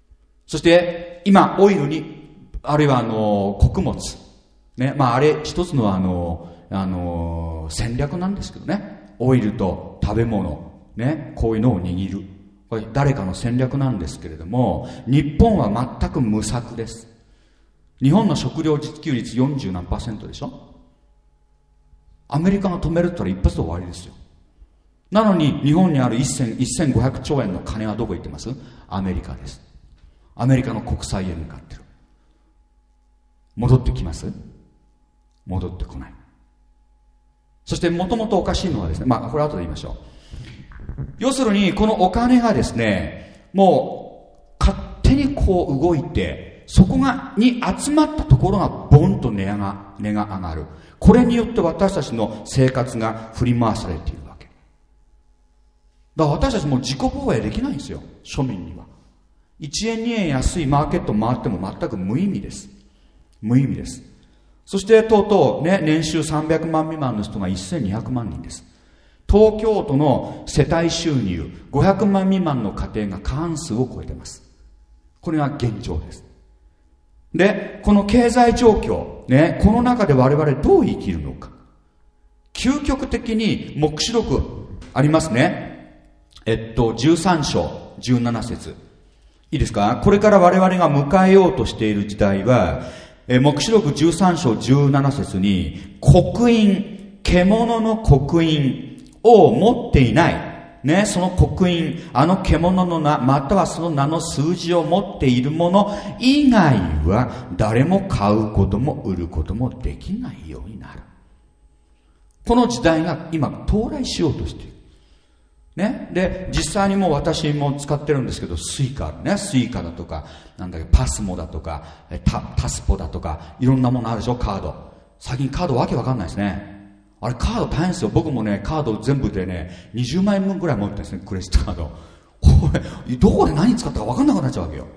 そして今オイルに、あるいは穀物ね、あれ一つの戦略なんですけどね、オイルと食べ物ね、こういうのを握る、これ誰かの戦略なんですけれども、日本は全く無策です。日本の食料自給率40何%でしょ。アメリカが止めるって言ったら一発で終わりですよ。なのに日本にある1500兆円の金はどこ行ってます？アメリカです。アメリカの国債へ向かってる。戻ってきます？戻ってこない。そしてもともとおかしいのはですね、これ後で言いましょう。要するにこのお金がですね、もう勝手にこう動いて、そこに集まったところがボンと値が上がる。これによって私たちの生活が振り回されているわけだ。から私たちも自己防衛できないんですよ、庶民には。1円2円安いマーケット回っても全く無意味です。無意味です。そしてとうとうね、年収300万未満の人が1200万人です。東京都の世帯収入500万未満の家庭が過半数を超えています。これが現状です。で、この経済状況ね、この中で我々どう生きるのか。究極的に黙示録ありますね。13章17節いいですか。これから我々が迎えようとしている時代は、黙示録13章17節に刻印、獣の刻印を持っていないね、その刻印、あの獣の名、またはその名の数字を持っているもの以外は誰も買うことも売ることもできないようになる。この時代が今到来しようとしている。ね。で、実際にもう私も使ってるんですけど、スイカね、スイカだとか、パスモだとか、タスポだとか、いろんなものあるでしょ、カード。最近カードわけわかんないですね。あれカード大変ですよ。僕もね、カード全部でね、20万円分くらい持ってるんですね、クレジットカード。これ、どこで何使ったか分かんなくなっちゃうわけよ。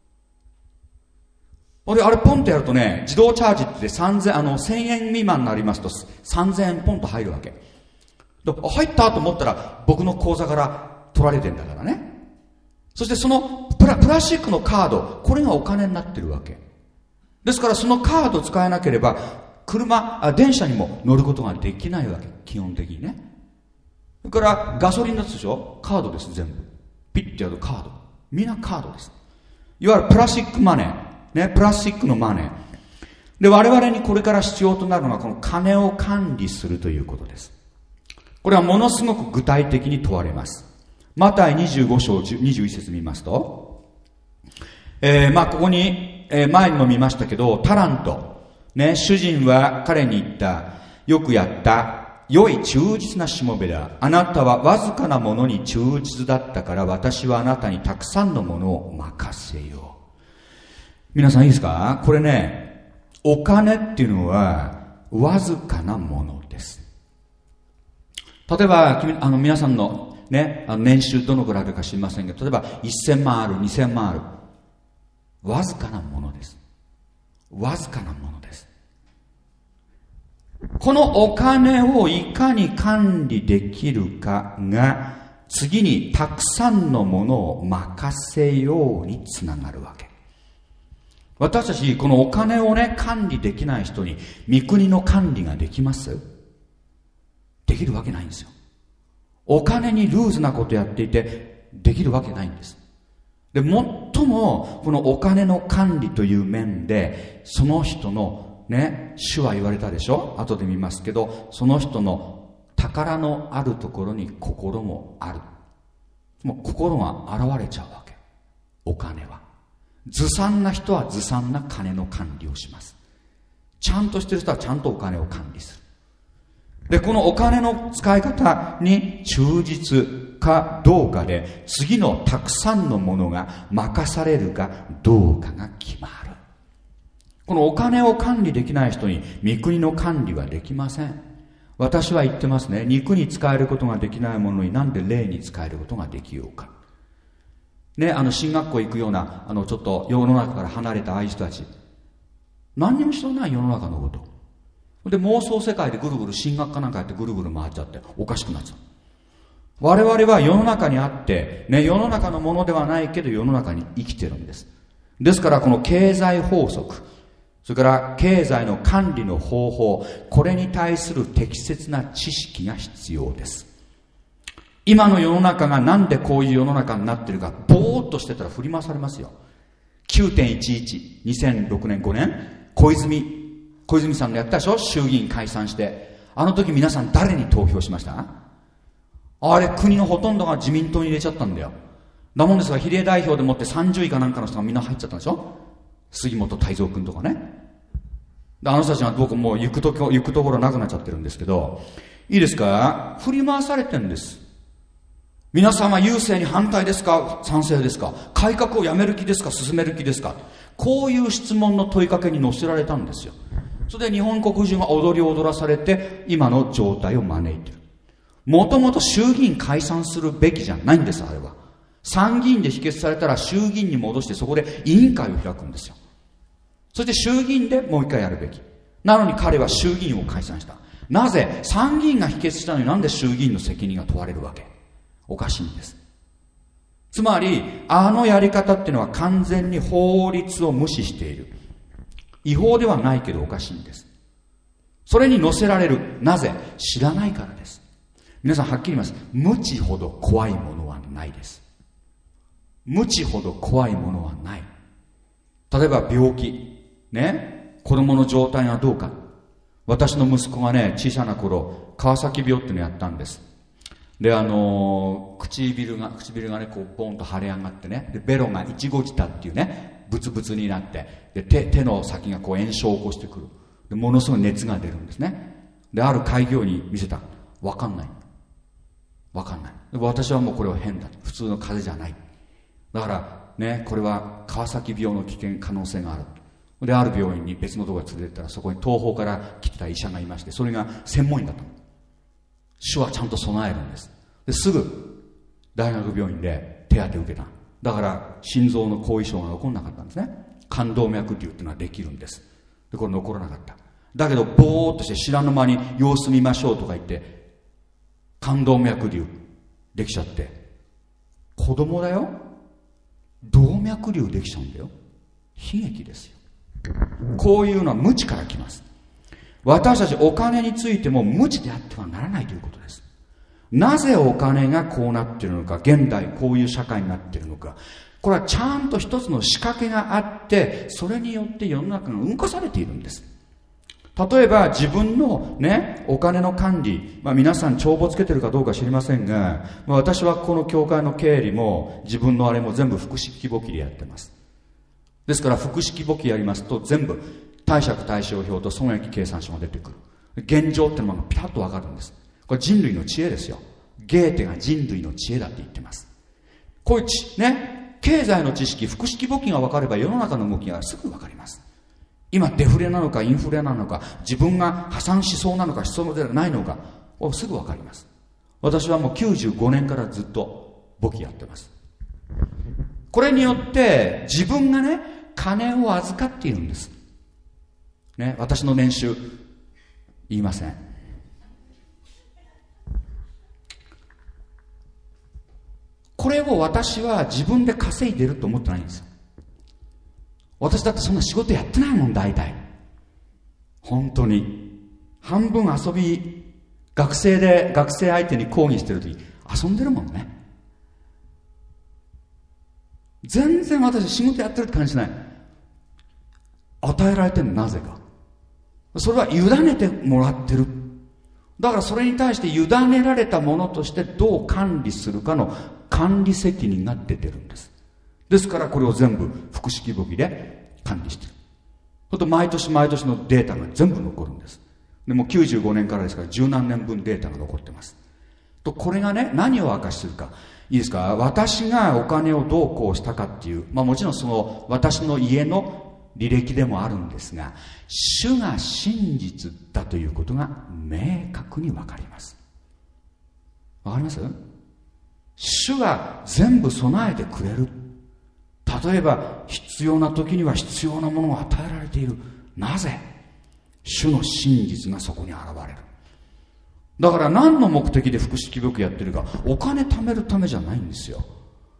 あれポンってやるとね、自動チャージって1000円未満になりますと、3000円ポンと入るわけ。入ったと思ったら、僕の口座から取られてんだからね。そしてそのプラスチックのカード、これがお金になってるわけ。ですからそのカード使えなければ、電車にも乗ることができないわけ、基本的にね。それからガソリンだとでしょ、カードです、全部。ピッてやるとカード。みんなカードです。いわゆるプラスチックマネー。ね、プラスチックのマネー。で、我々にこれから必要となるのは、この金を管理するということです。これはものすごく具体的に問われます。マタイ25章21節見ますと、ここに、前にも見ましたけど、タラント。ね、主人は彼に言った。よくやった。良い忠実なしもべだ。あなたはわずかなものに忠実だったから、私はあなたにたくさんのものを任せよう。皆さんいいですか？これね、お金っていうのはわずかなものです。例えば皆さんのね、年収どのくらいあるか知りませんけど、例えば1000万ある、2000万ある。わずかなものです。わずかなものです。このお金をいかに管理できるかが、次にたくさんのものを任せようにつながるわけ。私たちこのお金をね、管理できない人に御国の管理ができます？できるわけないんですよ。お金にルーズなことやっていてできるわけないんです。で、最もこのお金の管理という面で、その人のね、主は言われたでしょ、後で見ますけど、その人の宝のあるところに心もある。もう心が現れちゃうわけ。お金はずさんな人はずさんな金の管理をします。ちゃんとしてる人はちゃんとお金を管理する。で、このお金の使い方に忠実かどうかで、次のたくさんのものが任されるかどうかが決まる。このお金を管理できない人に御国の管理はできません。私は言ってますね。肉に使えることができないものになんで霊に使えることができようか。ね、進学校行くような、ちょっと世の中から離れたああいう人たち。何にも知らない世の中のこと。で、妄想世界でぐるぐる進学かなんかやってぐるぐる回っちゃっておかしくなっちゃう。我々は世の中にあって、ね、世の中のものではないけど世の中に生きてるんです。 ですからこの経済法則、それから経済の管理の方法、これに対する適切な知識が必要です。今の世の中がなんでこういう世の中になってるか、ぼーっとしてたら振り回されますよ。9.11、2006年5年、小泉さんのやったでしょ、衆議院解散して。あの時皆さん誰に投票しました？あれ、国のほとんどが自民党に入れちゃったんだよ。だもんですが、比例代表でもって30位かなんかの人がみんな入っちゃったんでしょ。杉本太蔵君とかね。で、あの人たちは僕もう行くところなくなっちゃってるんですけど、いいですか？振り回されてるんです。皆さんは郵政に反対ですか？賛成ですか？改革をやめる気ですか？進める気ですか？こういう質問の問いかけに乗せられたんですよ。それで日本国中が踊り踊らされて今の状態を招いている。もともと衆議院解散するべきじゃないんです。あれは参議院で否決されたら衆議院に戻してそこで委員会を開くんですよ。そして衆議院でもう一回やるべきなのに彼は衆議院を解散した。なぜ？参議院が否決したのになんで衆議院の責任が問われるわけ？おかしいんです。つまりあのやり方っていうのは完全に法律を無視している。違法ではないけどおかしいんです。それに乗せられる。なぜ？知らないからです。皆さんはっきり言います。無知ほど怖いものはないです。無知ほど怖いものはない。例えば病気ね、子供の状態がどうか。私の息子がね、小さな頃川崎病っていうのをやったんです。で唇がねこうボンと腫れ上がってね、でベロがイチゴ舌っていうねブツブツになって、で手の先がこう炎症を起こしてくる。でものすごい熱が出るんですね。である開業医に見せた。わかんない。で私はもうこれは変だ、普通の風邪じゃない、だからねこれは川崎病の可能性がある。である病院に別のところに連れてったら、そこに東方から来てた医者がいまして、それが専門医だったの。主はちゃんと備えるんです。ですぐ大学病院で手当てを受けた。だから心臓の後遺症が残らなかったんですね。冠動脈瘤っていうのはできるんです。でこれ残らなかった。だけどぼーっとして知らぬ間に様子見ましょうとか言って冠動脈瘤できちゃって、子供だよ、動脈瘤できちゃうんだよ。悲劇ですよ。こういうのは無知から来ます。私たちお金についても無知であってはならないということです。なぜお金がこうなっているのか、現代こういう社会になっているのか、これはちゃんと一つの仕掛けがあって、それによって世の中が動かされているんです。例えば自分のねお金の管理、皆さん帳簿つけてるかどうか知りませんが、私はこの教会の経理も自分のあれも全部複式簿記でやってます。ですから複式簿記やりますと全部貸借対照表と損益計算書が出てくる。現状ってのがピタッとわかるんです。これ人類の知恵ですよ。ゲーテが人類の知恵だって言ってます。こういうね経済の知識、複式簿記が分かれば世の中の動きがすぐ分かります。今デフレなのかインフレなのか、自分が破産しそうなのかしそうではないのか、すぐ分かります。私はもう95年からずっと簿記やってます。これによって自分がね金を預かっているんですね。私の年収言いません。これを私は自分で稼いでると思ってないんですよ。私だってそんな仕事やってないもん。大体本当に半分遊び、学生相手に講義してる時遊んでるもんね。全然私仕事やってるって感じしない。与えられてるのなぜか。それは委ねてもらってる。だからそれに対して委ねられたものとしてどう管理するかの管理責任が出てるんです。ですからこれを全部複式簿記で管理してる。そと毎年毎年のデータが全部残るんです。でもう95年からですから十何年分データが残ってます。とこれがね何を明かしするか。いいですか、私がお金をどうこうしたかっていう、もちろんその私の家の履歴でもあるんですが、主が真実だということが明確に分かります。分かります？主が全部備えてくれる。例えば必要な時には必要なものが与えられている。なぜ？主の真実がそこに現れる。だから何の目的で複式簿記やってるか、お金貯めるためじゃないんですよ。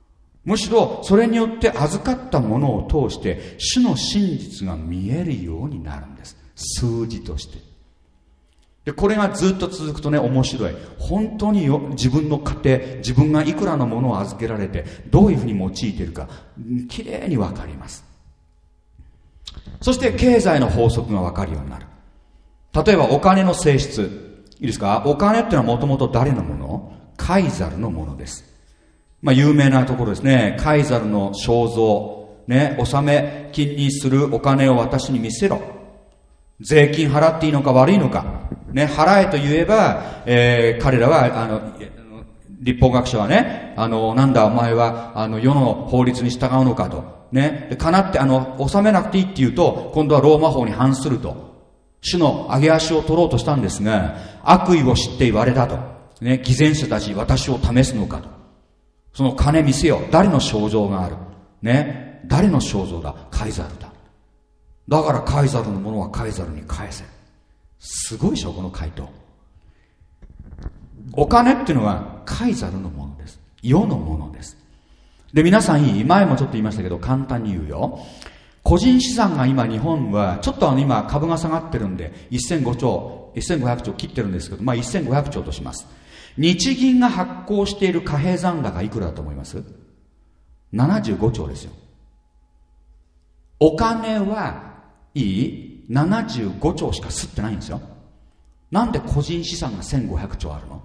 むしろそれによって預かったものを通して主の真実が見えるようになるんです。数字として。で、これがずっと続くとね、面白い。本当に自分の家庭、自分がいくらのものを預けられて、どういうふうに用いているか、きれいにわかります。そして経済の法則がわかるようになる。例えばお金の性質。いいですか？お金ってのはもともと誰のもの？カイザルのものです。有名なところですね。カイザルの肖像。ね、納め金にするお金を私に見せろ。税金払っていいのか悪いのか。ね、払えと言えば、彼らは、立法学者はね、なんだお前は、世の法律に従うのかと。ね、で、かなって、納めなくていいって言うと、今度はローマ法に反すると。主の上げ足を取ろうとしたんですが、悪意を知って言われたと。ね、偽善者たち、私を試すのかと。その金見せよ。誰の肖像がある。ね、誰の肖像だ。カイザルだ。だからカイザルのものはカイザルに返せ。すごいでしょ、この回答。お金っていうのはカイザルのものです。世のものです。で、皆さんいい？前もちょっと言いましたけど、簡単に言うよ。個人資産が今日本は、ちょっと今株が下がってるんで、1500兆切ってるんですけど、1500兆とします。日銀が発行している貨幣残高いくらだと思います？ 75 兆ですよ。お金はいい ?75 兆しか吸ってないんですよ。なんで個人資産が1500兆あるの？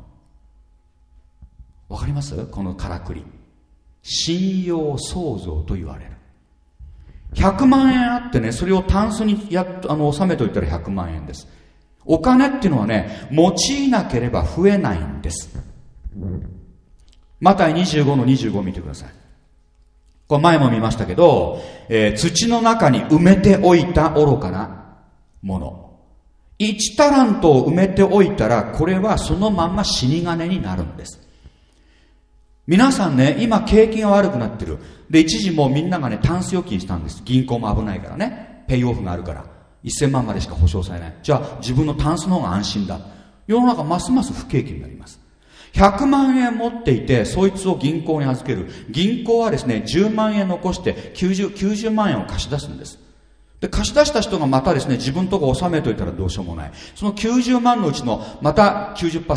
わかります？このからくり。信用創造と言われる。100万円あってね、それをタンスに収めといたら100万円です。お金っていうのはね、用いなければ増えないんです。マタイ25の25見てください。これ前も見ましたけど、土の中に埋めておいた愚かなもの。1タラントを埋めておいたら、これはそのまんま死に金になるんです。皆さんね、今景気が悪くなってる。で、一時もうみんながね、タンス預金したんです。銀行も危ないからね。ペイオフがあるから。1000万までしか保証されない。じゃあ、自分のタンスの方が安心だ。世の中ますます不景気になります。100万円持っていて、そいつを銀行に預ける。銀行はですね、10万円残して90万円を貸し出すんです。で、貸し出した人がまたですね、自分のとこ納めといたらどうしようもない。その90万のうちのまた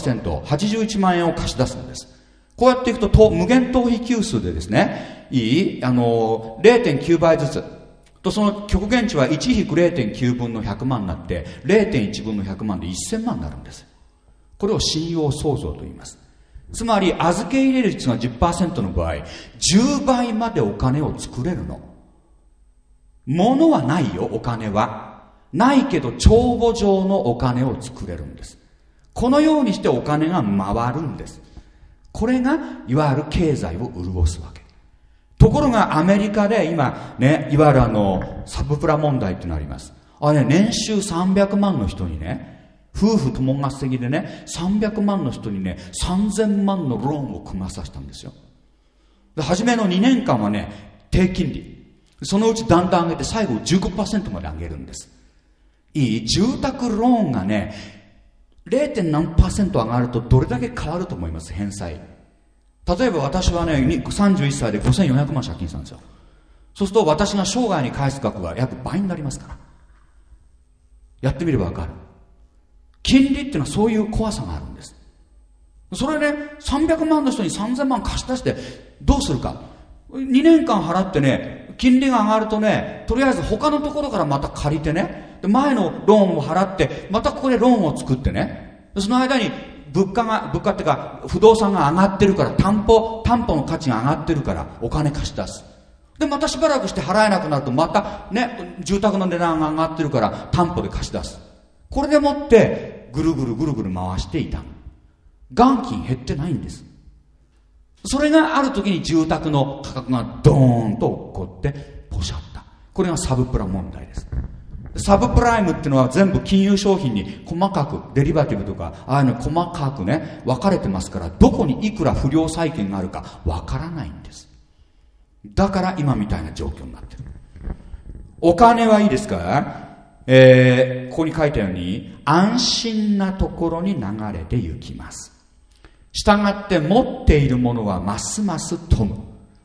90%、81万円を貸し出すんです。こうやっていくと、無限等比級数でですね、0.9 倍ずつ。と、その極限値は 1-0.9 分の100万になって、0.1 分の100万で1000万になるんです。これを信用創造と言います。つまり、預け入れ率が 10% の場合、10倍までお金を作れるの。物はないよ、お金は。ないけど、帳簿上のお金を作れるんです。このようにしてお金が回るんです。これがいわゆる経済を潤すわけ。ところがアメリカで今ね、いわゆるサブプラ問題っていうのがあります。年収300万の人にね、夫婦共稼ぎでね、300万の人にね、3000万のローンを組まさせたんですよ。で、初めの2年間はね、低金利。そのうちだんだん上げて最後 15% まで上げるんです。住宅ローンがね、0. 何%上がるとどれだけ変わると思います？返済。例えば私はね、31歳で5400万借金したんですよ。そうすると私が生涯に返す額が約倍になりますから。やってみればわかる。金利っていうのはそういう怖さがあるんです。それね、300万の人に3000万貸し出してどうするか。2年間払ってね、金利が上がるとね、とりあえず他のところからまた借りてね、で前のローンを払って、またここでローンを作ってね、その間に物価っていうか不動産が上がってるから、担保の価値が上がってるからお金貸し出す。でまたしばらくして払えなくなるとまたね、住宅の値段が上がってるから担保で貸し出す。これでもってぐるぐる回していた。元金減ってないんです。それがある時に住宅の価格がドーンと起こってポシャった。これがサブプラ問題です。サブプライムっていうのは全部金融商品に細かくデリバティブとかああいうの細かくね分かれてますから、どこにいくら不良債権があるか分からないんです。だから今みたいな状況になってる。お金はいいですか？ここに書いたように安心なところに流れて行きます。したがって持っているものはますます富む。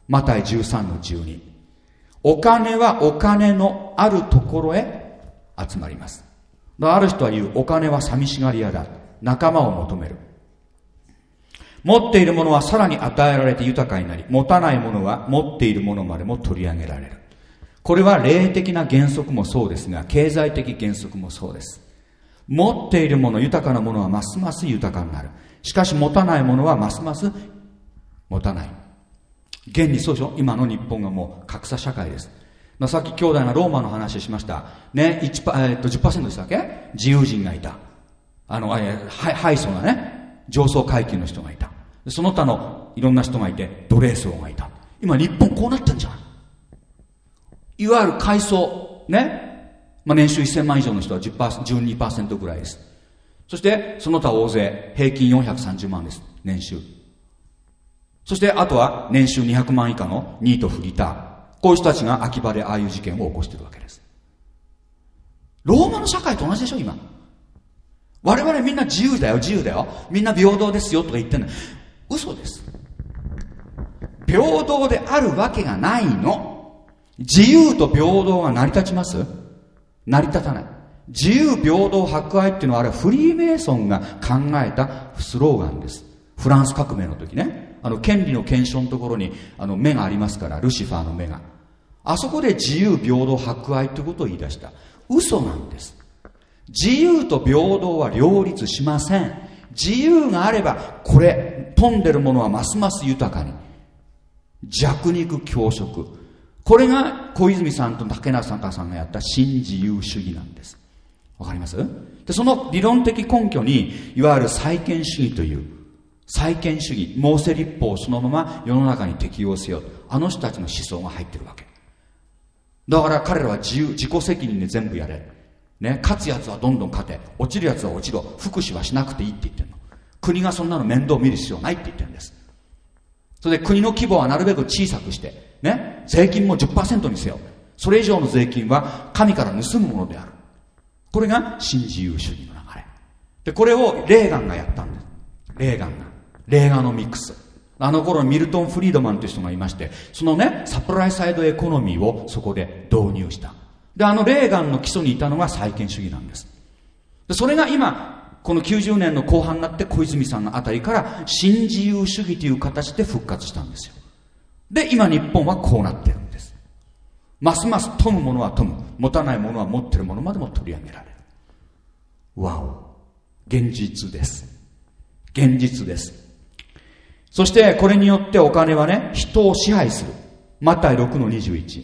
マタイ13の12。お金はお金のあるところへ集まります。ある人は言う、お金は寂しがり屋だ。仲間を求める。持っているものはさらに与えられて豊かになり、持たないものは持っているものまでも取り上げられる。これは霊的な原則もそうですが、経済的原則もそうです。持っているもの、豊かなものはますます豊かになる。しかし持たないものはますます持たない。現にそうでしょ。今の日本がもう格差社会です。さっき兄弟がローマの話しました。ね、10% でしたっけ？自由人がいた。ハイソなね、上層階級の人がいた。その他のいろんな人がいて、奴隷層がいた。今日本こうなったんじゃん。いわゆる階層、ね。年収1000万以上の人は 12% ぐらいです。そして、その他大勢、平均430万です。年収。そして、あとは年収200万以下のニートフリーター。こういう人たちが秋葉でああいう事件を起こしているわけです。ローマの社会と同じでしょ、今。我々みんな自由だよ、自由だよ。みんな平等ですよとか言ってんの。嘘です。平等であるわけがないの。自由と平等が成り立ちます？成り立たない。自由平等博愛っていうのはあれはフリーメイソンが考えたスローガンです。フランス革命の時ね。権利の検証のところに目がありますから、ルシファーの目が。あそこで自由平等博愛ということを言い出した。嘘なんです。自由と平等は両立しません。自由があれば、これ、富んでるものはますます豊かに。弱肉強食。これが小泉さんと竹中さんがやった新自由主義なんです。わかります？で、その理論的根拠に、いわゆる債権主義という、債権主義、モーセ立法をそのまま世の中に適用せよ。あの人たちの思想が入ってるわけ。だから彼らは自己責任で全部やれ。ね、勝つやつはどんどん勝て。落ちるやつは落ちろ。福祉はしなくていいって言ってるの。国がそんなの面倒見る必要ないって言ってるんです。それで国の規模はなるべく小さくして、ね、税金も 10% にせよ。それ以上の税金は神から盗むものである。これが新自由主義の流れ。で、これをレーガンがやったんです。レーガノミクス。あの頃ミルトン・フリードマンという人がいまして、そのね、サプライサイドエコノミーをそこで導入した。で、レーガンの基礎にいたのが債権主義なんです。で、それが今、この90年の後半になって小泉さんのあたりから新自由主義という形で復活したんですよ。で、今日本はこうなってるんです。ますます富むものは富む。持たないものは持ってるものまでも取り上げられる。わお。現実です。現実です。そしてこれによってお金はね、人を支配する。マタイ 6-21。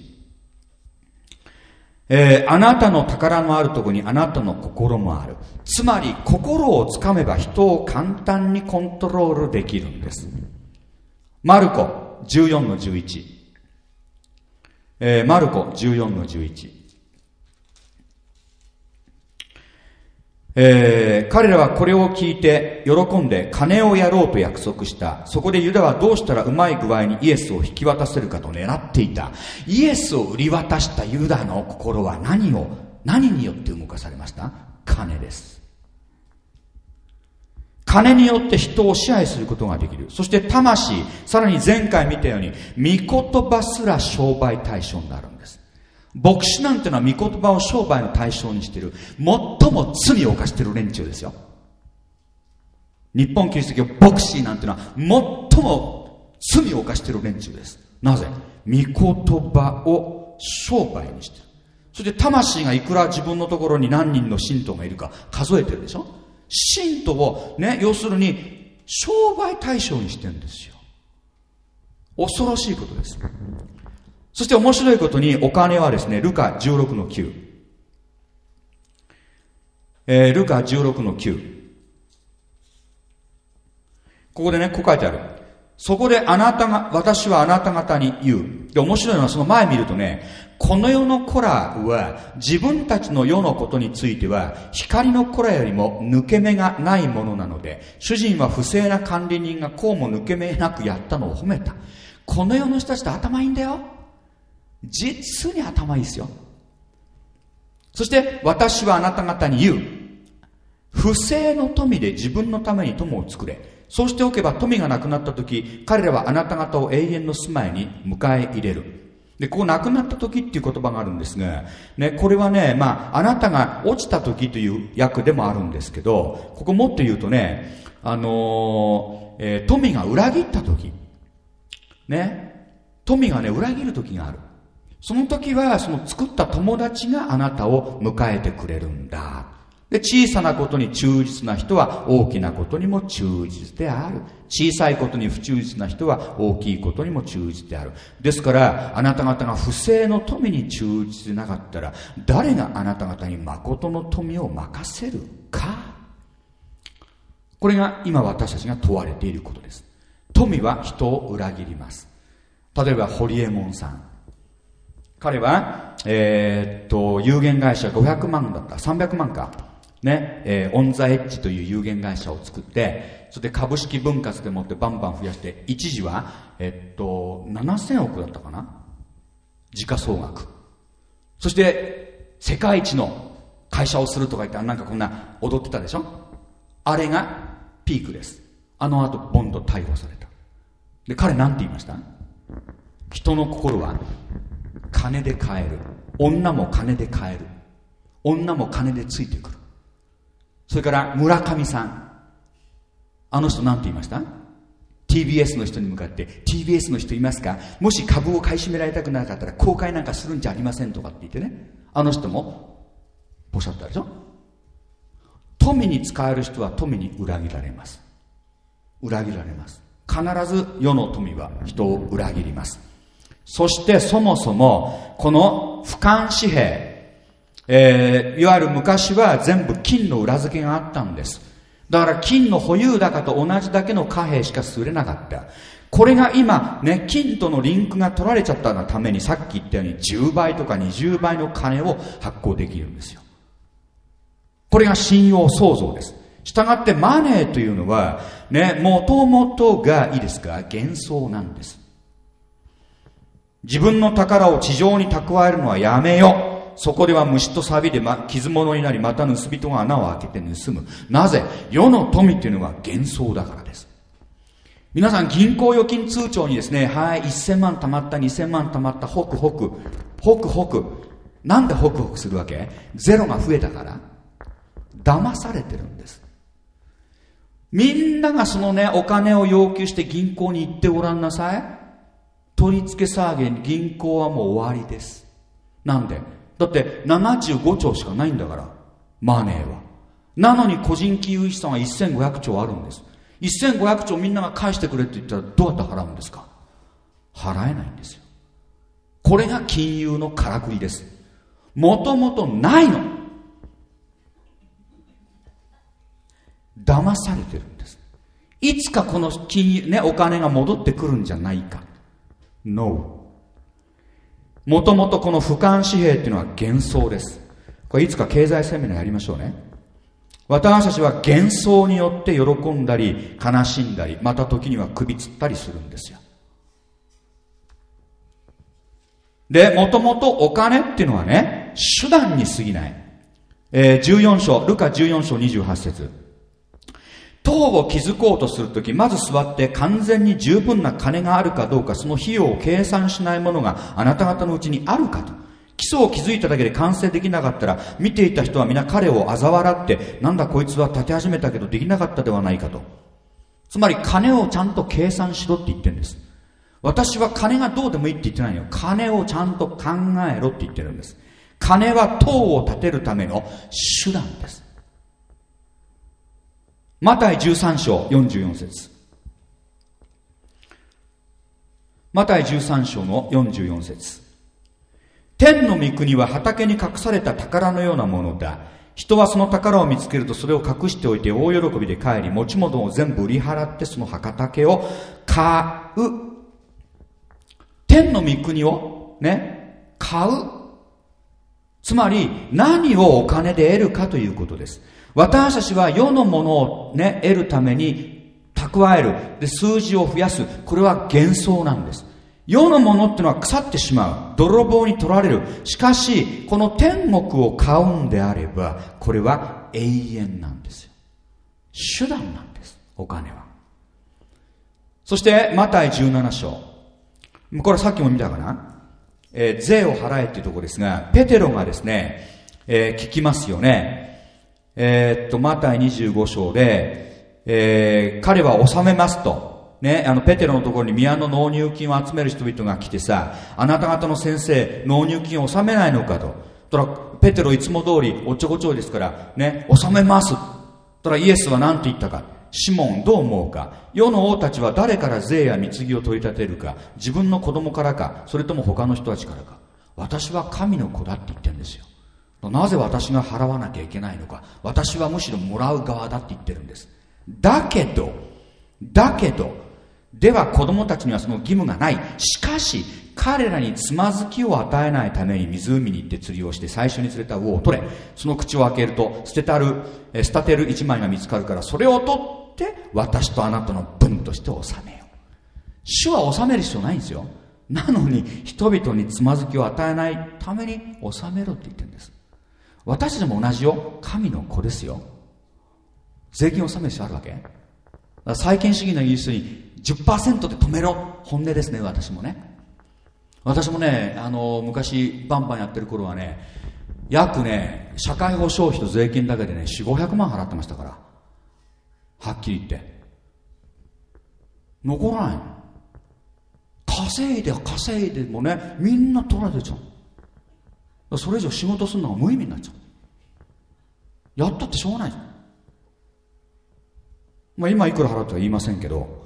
あなたの宝のあるところにあなたの心もある。つまり心をつかめば人を簡単にコントロールできるんです。マルコ 14-11。マルコ 14-11。彼らはこれを聞いて喜んで金をやろうと約束した。そこでユダはどうしたらうまい具合にイエスを引き渡せるかと狙っていた。イエスを売り渡したユダの心は何によって動かされました？金です。金によって人を支配することができる。そして魂、さらに前回見たように御言葉すら商売対象になるんです。牧師なんてのは御言葉を商売の対象にしている最も罪を犯している連中ですよ。日本キリスト教牧師なんてのは最も罪を犯している連中です。なぜ？御言葉を商売にしている。そして魂がいくら自分のところに何人の信徒がいるか数えてるでしょ。信徒をね、要するに商売対象にしてるんですよ。恐ろしいことです。そして面白いことにお金はですね、ルカ 16-9。ルカ 16-9。ここでね、こう書いてある。そこで私はあなた方に言う。で、面白いのはその前見るとね、この世の子らは自分たちの世のことについては光の子らよりも抜け目がないものなので、主人は不正な管理人がこうも抜け目なくやったのを褒めた。この世の人たちって頭いいんだよ。実に頭いいですよ。そして私はあなた方に言う。不正の富で自分のために友を作れ。 そうしておけば富がなくなった時、彼らはあなた方を永遠の住まいに迎え入れる。で、ここなくなった時っていう言葉があるんですが、ね、これはね、あなたが落ちた時という訳でもあるんですけど、ここもっと言うとね、富が裏切った時、ね、富がね、裏切る時がある。その時は、その作った友達があなたを迎えてくれるんだ。で、小さなことに忠実な人は大きなことにも忠実である。小さいことに不忠実な人は大きいことにも忠実である。ですから、あなた方が不正の富に忠実でなかったら、誰があなた方に誠の富を任せるか。これが今私たちが問われていることです。富は人を裏切ります。例えば、ホリエモンさん。彼は、有限会社500万だった。300万か。ね、オンザエッジという有限会社を作って、それで株式分割でもってバンバン増やして、一時は、7000億だったかな、時価総額。そして、世界一の会社をするとか言ったらなんかこんな踊ってたでしょ。あれがピークです。あの後、ボンド逮捕された。で、彼なんて言いました？人の心は金で買える。女も金で買える。女も金でついてくる。それから村上さん。あの人なんて言いました？ TBS の人に向かって、TBS の人いますか？もし株を買い占められたくなかったら公開なんかするんじゃありませんとかって言ってね。あの人もおっしゃったでしょ。富に使える人は富に裏切られます。裏切られます。必ず世の富は人を裏切ります。そしてそもそもこの俯瞰紙幣、いわゆる昔は全部金の裏付けがあったんです。だから金の保有高と同じだけの貨幣しか刷れなかった。これが今ね、金とのリンクが取られちゃったがために、さっき言ったように10倍とか20倍の金を発行できるんですよ。これが信用創造です。したがってマネーというのはね、もともとがいいですか、幻想なんです。自分の宝を地上に蓄えるのはやめよ。そこでは虫と錆で、傷物になり、また盗人が穴を開けて盗む。なぜ？世の富っていうのは幻想だからです。皆さん銀行預金通帳にですね、はい、1000万貯まった、2000万貯まった、ホクホク、ホクホク。なんでホクホクするわけ？ゼロが増えたから。騙されてるんです。みんながそのね、お金を要求して銀行に行ってごらんなさい。取り付け騒ぎに銀行はもう終わりです。なんで？だって75兆しかないんだから、マネーは。なのに個人金融資産は1500兆あるんです。1500兆みんなが返してくれって言ったらどうやって払うんですか？払えないんですよ。これが金融のからくりです。もともとないの。騙されてるんです。いつかこの金融、ね、お金が戻ってくるんじゃないか。No。もともとこの俯瞰紙幣っていうのは幻想です。これいつか経済セミナーやりましょうね。私たちは幻想によって喜んだり悲しんだり、また時には首つったりするんですよ。で、もともとお金っていうのはね、手段に過ぎない。14章、ルカ14章28節。塔を築こうとするとき、まず座って完全に十分な金があるかどうか、その費用を計算しないものがあなた方のうちにあるかと。基礎を築いただけで完成できなかったら、見ていた人は皆彼を嘲笑って、なんだこいつは建て始めたけどできなかったではないかと。つまり金をちゃんと計算しろって言ってるんです。私は金がどうでもいいって言ってないよ。金をちゃんと考えろって言ってるんです。金は塔を建てるための手段です。マタイ13章44節。マタイ13章の44節。天の御国は畑に隠された宝のようなものだ。人はその宝を見つけるとそれを隠しておいて大喜びで帰り、持ち物を全部売り払ってその畑を買う。天の御国をね、買う。つまり何をお金で得るかということです。私たちは世のものをね、得るために蓄える。で、数字を増やす。これは幻想なんです。世のものってのは腐ってしまう。泥棒に取られる。しかし、この天国を買うんであれば、これは永遠なんですよ。手段なんです。お金は。 そしてマタイ17章、これさっきも見たかな、税を払えっていうところですが、ペテロがですね、聞きますよね。マタイ25章で、彼は納めますと。ね、ペテロのところに宮の納入金を集める人々が来てさ、あなた方の先生、納入金を納めないのかと。とら、ペテロいつも通りおっちょこちょいですから、ね、納めます。とら、イエスは何て言ったか。シモン、どう思うか。世の王たちは誰から税や貢ぎを取り立てるか。自分の子供からか、それとも他の人たちからか。私は神の子だって言ってるんですよ。なぜ私が払わなきゃいけないのか。私はむしろもらう側だって言ってるんです。だけど、では子供たちにはその義務がない。しかし、彼らにつまずきを与えないために湖に行って釣りをして最初に釣れた魚を取れ。その口を開けると捨ててる一枚が見つかるから、それを取って私とあなたの分として納めよう。主は納める必要ないんですよ。なのに人々につまずきを与えないために納めろって言ってるんです。私たちも同じよ。神の子ですよ。税金を納める必要あるわけ。だから債権主義のイギリスに 10% で止めろ。本音ですね。私もね、昔バンバンやってる頃はね、約ね、社会保障費と税金だけでね、4、500万払ってましたから。はっきり言って。残らないの。稼いでもね、みんな取られちゃう。それ以上仕事するのが無意味になっちゃう。やったってしょうがないじゃん。まあ今いくら払っては言いませんけど、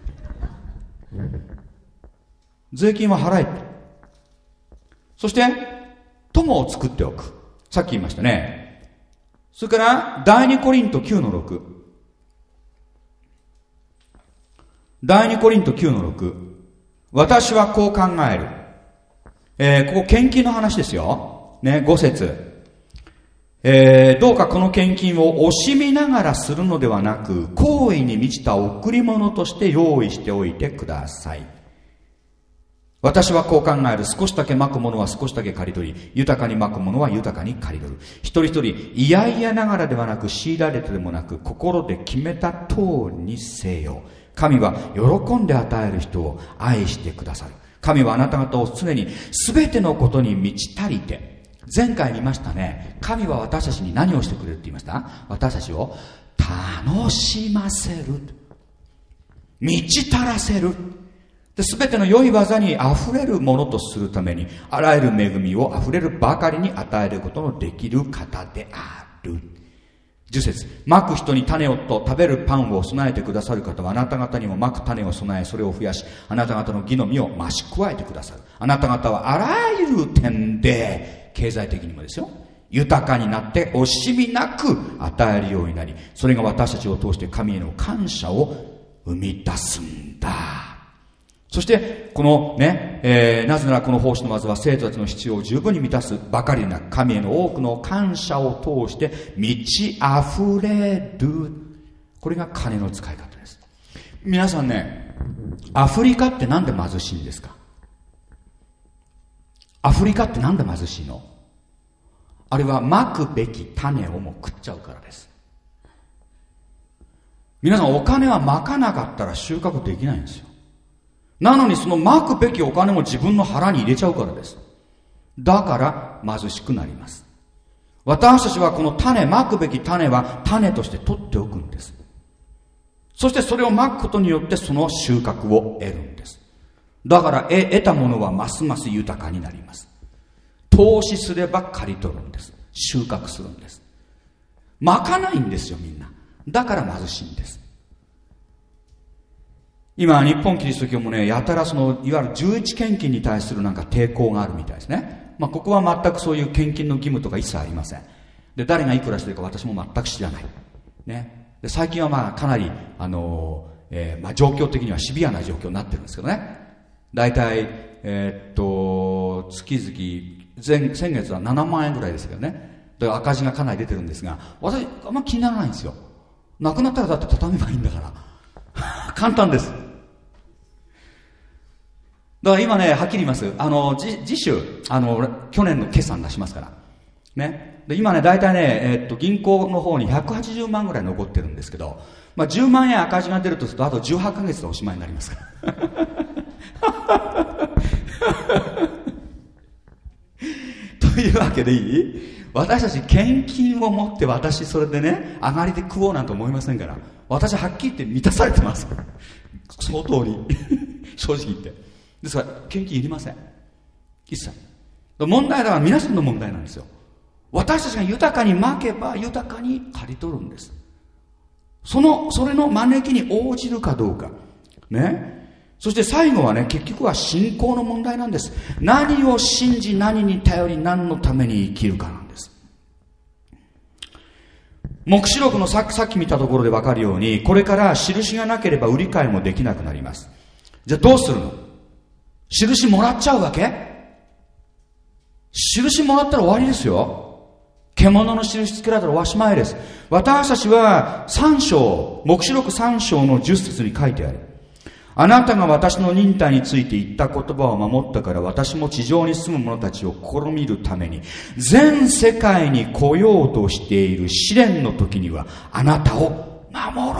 税金は払えって。そして友を作っておく。さっき言いましたね。それから第2コリント9の6。第2コリント9の6。私はこう考える。ここ献金の話ですよ。ね、5節。どうかこの献金を惜しみながらするのではなく、行為に満ちた贈り物として用意しておいてください。私はこう考える。少しだけまくものは少しだけ刈り取り、豊かにまくものは豊かに刈り取る。一人一人、いやいやながらではなく、強いられてでもなく、心で決めた通りにせよ。神は喜んで与える人を愛してくださる。神はあなた方を常に全てのことに満ち足りて、前回見ましたね。神は私たちに何をしてくれるって言いました？私たちを楽しませる。満ち足らせる。で、全ての良い技に溢れるものとするために、あらゆる恵みを溢れるばかりに与えることのできる方である。10節。まく人に種をと食べるパンを備えてくださる方は、あなた方にもまく種を備え、それを増やし、あなた方の義の実を増し加えてくださる。あなた方はあらゆる点で、経済的にもですよ、豊かになって惜しみなく与えるようになり、それが私たちを通して神への感謝を生み出すんだ。そしてこのね、なぜならこの奉仕の技は生徒たちの必要を十分に満たすばかりなく、神への多くの感謝を通して満ち溢れる。これが金の使い方です。皆さんね、アフリカってなんで貧しいんですか？アフリカってなんで貧しいの？あれはまくべき種をも食っちゃうからです。皆さん、お金はまかなかったら収穫できないんですよ。なのにそのまくべきお金も自分の腹に入れちゃうからです。だから貧しくなります。私たちはこの種、まくべき種は種として取っておくんです。そしてそれをまくことによってその収穫を得るんです。だから得たものはますます豊かになります。投資すれば刈り取るんです。収穫するんです。まかないんですよ、みんな。だから貧しいんです。今日本キリスト教もね、やたらいわゆる11献金に対するなんか抵抗があるみたいですね。ここは全くそういう献金の義務とか一切ありません。で、誰がいくらしてるか私も全く知らないね。で、最近はかなり状況的にはシビアな状況になってるんですけどね。だいたい月々先月は7万円ぐらいですけどね。で、赤字がかなり出てるんですが、私あんま気にならないんですよ。なくなったらだって畳めばいいんだから簡単です。だから今ね、はっきり言います。次週、去年の決算出しますから。ね。 で今ね、大体ね、銀行の方に180万ぐらい残ってるんですけど、まあ、10万円赤字が出るとすると、あと18ヶ月でおしまいになりますから。というわけでいい？私たち献金を持って私それでね、上がりで食おうなんて思いませんから。私ははっきり言って満たされてます。相当に。正直言って。ですから、献金いりません。一切。問題だから皆さんの問題なんですよ。私たちが豊かにまけば豊かに刈り取るんです。それの招きに応じるかどうか。ね。そして最後はね、結局は信仰の問題なんです。何を信じ、何に頼り、何のために生きるかなんです。黙示録のさっき見たところで分かるように、これから印がなければ売り買いもできなくなります。じゃあどうするの？印もらっちゃうわけ？印もらったら終わりですよ。獣の印つけられたらおしまいです。私たちは3章、黙示録3章の10節に書いてある。あなたが私の忍耐について言った言葉を守ったから、私も地上に住む者たちを試みるために全世界に来ようとしている試練の時にはあなたを守ろう。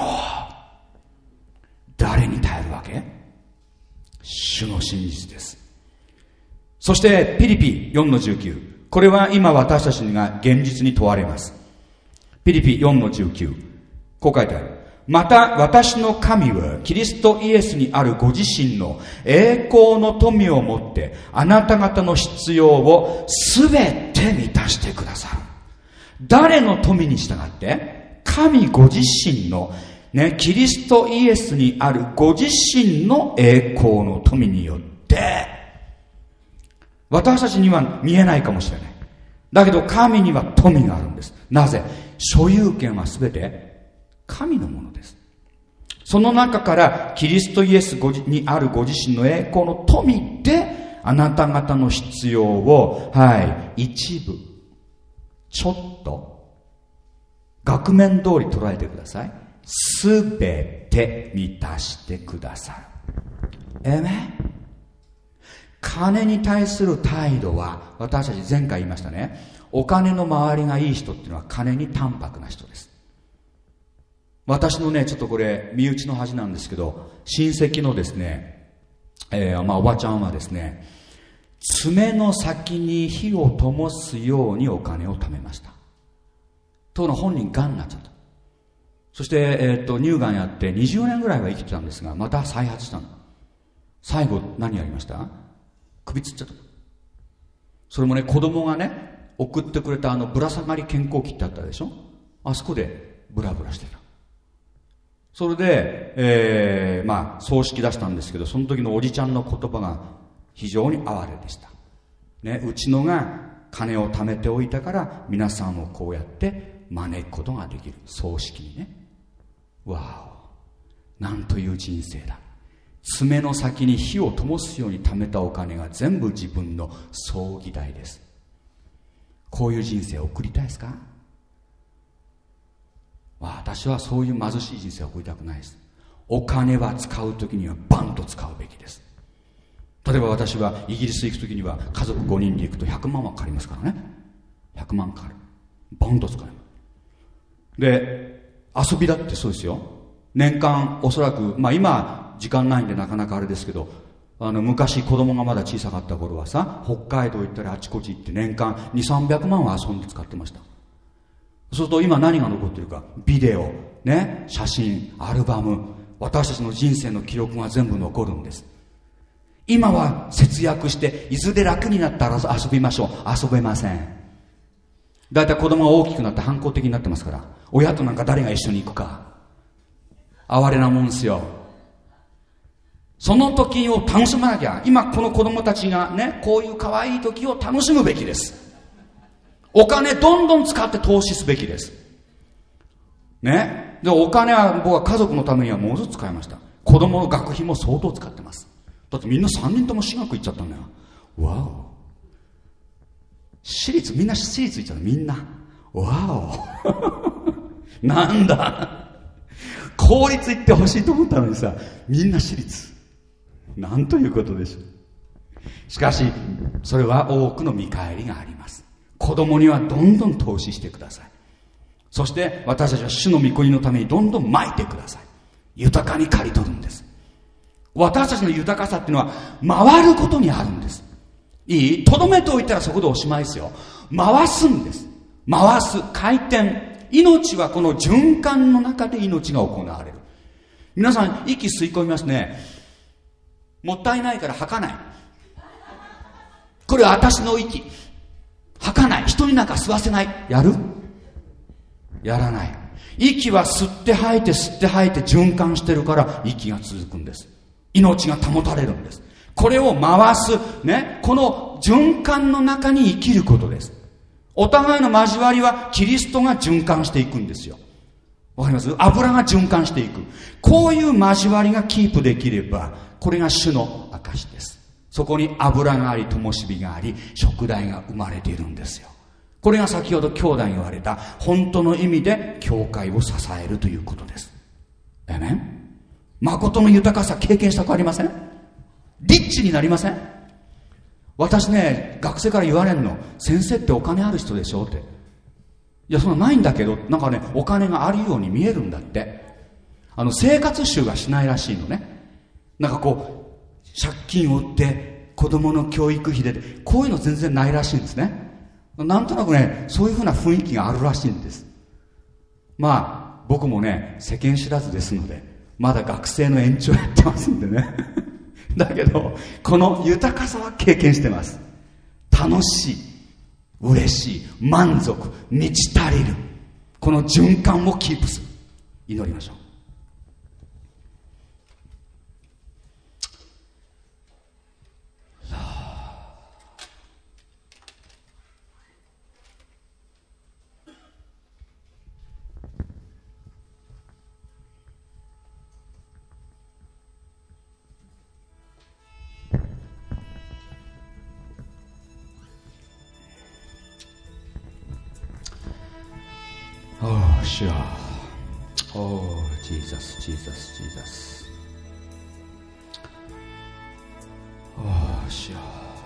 誰に頼るわけ？主の真実です。そしてピリピ 4-19、これは今私たちが現実に問われます。ピリピ 4-19、こう書いてある。また私の神はキリストイエスにあるご自身の栄光の富をもってあなた方の必要をすべて満たしてくださる。誰の富に従って？神ご自身のね、キリストイエスにあるご自身の栄光の富によって、私たちには見えないかもしれない。だけど神には富があるんです。なぜ？所有権はすべて神のものです。その中からキリストイエスにあるご自身の栄光の富であなた方の必要を、一部ちょっと額面通り捉えてください。すべて満たしてくださる。金に対する態度は、私たち前回言いましたね、お金の周りがいい人っていうのは金に淡白な人です。私のね、ちょっとこれ身内の恥なんですけど、親戚のですね、おばちゃんはですね、爪の先に火を灯すようにお金を貯めました。ところが本人がんになっちゃった。そして、乳がんやって20年ぐらいは生きてたんですが、また再発したの。最後何やりました？首つっちゃった。それもね、子供がね送ってくれたぶら下がり健康器ってあったでしょ。あそこでブラブラしてた。それで、葬式出したんですけど、その時のおじちゃんの言葉が非常に哀れでした。ね、うちのが金を貯めておいたから皆さんをこうやって招くことができる。葬式にね。わお、なんという人生だ。爪の先に火を灯すように貯めたお金が全部自分の葬儀代です。こういう人生を送りたいですか？私はそういう貧しい人生を送りたくないです。お金は使うときにはバンと使うべきです。例えば私はイギリス行くときには家族5人で行くと100万はかかりますからね。100万かかる。バンと使える。で、遊びだってそうですよ。年間おそらく、今時間ないんでなかなかあれですけど、昔子供がまだ小さかった頃はさ、北海道行ったりあちこち行って年間200、300万は遊んで使ってました。そうすると今何が残ってるか、ビデオ、ね、写真、アルバム、私たちの人生の記録が全部残るんです。今は節約していずれ楽になったら遊びましょう。遊べません。だいたい子供が大きくなって反抗的になってますから、親となんか誰が一緒に行くか、哀れなもんですよ。その時を楽しまなきゃ。今この子供たちがね、こういう可愛い時を楽しむべきです。お金どんどん使って投資すべきです。ね。で、お金は僕は家族のためにはもうずつ使いました。子供の学費も相当使ってます。だってみんな3人とも私学行っちゃったんだよ。わお。私立、みんな私立行っちゃった。みんな。わお。なんだ。公立行ってほしいと思ったのにさ、みんな私立。なんということでしょう。しかし、それは多くの見返りがあります。 子供にはどんどん投資してください。そして私たちは主の御国のためにどんどん撒いてください。豊かに刈り取るんです。私たちの豊かさっていうのは回ることにあるんです。いい？とどめておいたらそこでおしまいですよ。回すんです。回す、回転。命はこの循環の中で命が行われる。皆さん息吸い込みますね。もったいないから吐かない。これは私の息。吐かない。人になんか吸わせない。やる？やらない。息は吸って吐いて吸って吐いて循環してるから息が続くんです。命が保たれるんです。これを回す、ね、この循環の中に生きることです。お互いの交わりはキリストが循環していくんですよ。わかります？油が循環していく。こういう交わりがキープできれば、これが主の証です。そこに油があり、灯火があり、食材が生まれているんですよ。これが先ほど兄弟が言われた本当の意味で教会を支えるということです。アーメン。誠の豊かさ経験したくありません？リッチになりません？私ね、学生から言われるの、先生ってお金ある人でしょって。いや、そんなないんだけど、なんかね、お金があるように見えるんだって。生活習がしないらしいのね。なんかこう、借金を負って、子供の教育費で、こういうの全然ないらしいんですね。なんとなくね、そういうふうな雰囲気があるらしいんです。まあ、僕もね、世間知らずですので、まだ学生の延長やってますんでね。だけど、この豊かさは経験してます。楽しい、嬉しい、満足、満ち足りる。この循環をキープする。祈りましょう。主よ、ジーザス、ジーザス、ジーザス。主よ、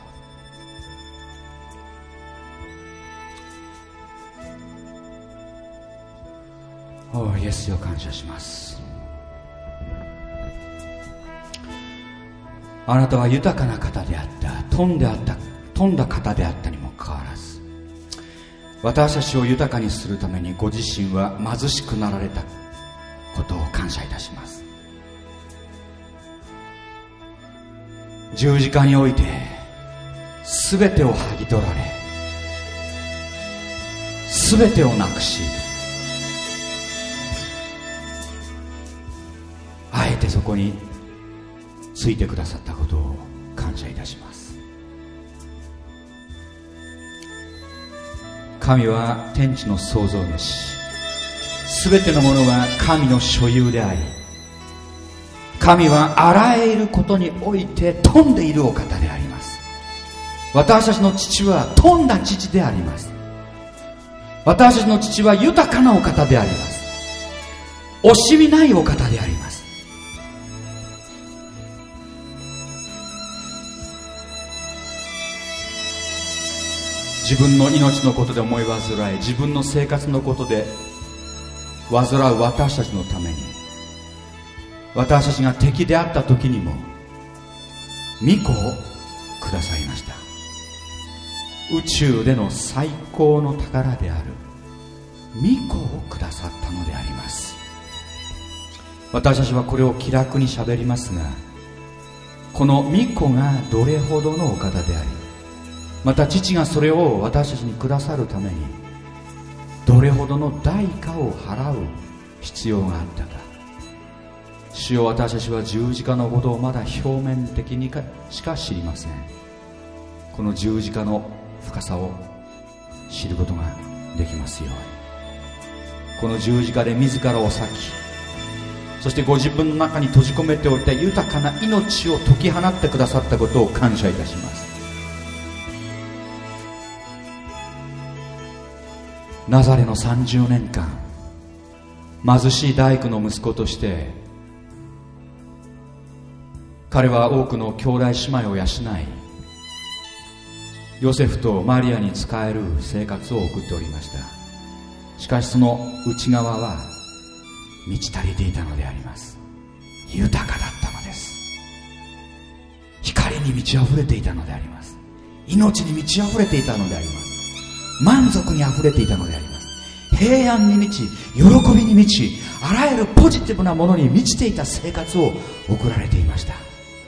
イエスよ、感謝します。あなたは豊かな方であった、富んだ方であったにもかかわらず、私たちを豊かにするためにご自身は貧しくなられたことを感謝いたします。十字架において全てを剥ぎ取られ、全てをなくし、あえてそこについてくださったことを感謝いたします。神は天地の創造主、すべてのものは神の所有であり、神はあらゆることにおいて富んでいるお方であります。私たちの父は富んだ父であります。私たちの父は豊かなお方であります。惜しみないお方であります。自分の命のことで思い煩い、自分の生活のことで煩う私たちのために、私たちが敵であった時にも御子をくださいました。宇宙での最高の宝である御子をくださったのであります。私たちはこれを気楽にしゃべりますが、この御子がどれほどのお方であり、また父がそれを私たちにくださるためにどれほどの代価を払う必要があったか。主よ、私たちは十字架のことをまだ表面的にしか知りません。この十字架の深さを知ることができますように、この十字架で自らを裂き、そしてご自分の中に閉じ込めておいた豊かな命を解き放ってくださったことを感謝いたします。ナザレの30年間、貧しい大工の息子として彼は多くの兄弟姉妹を養い、 ヨセフとマリアに仕える生活を送っておりました。しかしその内側は満ち足りていたのであります。豊かだったのです。光に満ち溢れていたのであります。命に満ち溢れていたのであります。満足に溢れていたのであります。平安に満ち、喜びに満ち、あらゆるポジティブなものに満ちていた生活を送られていました。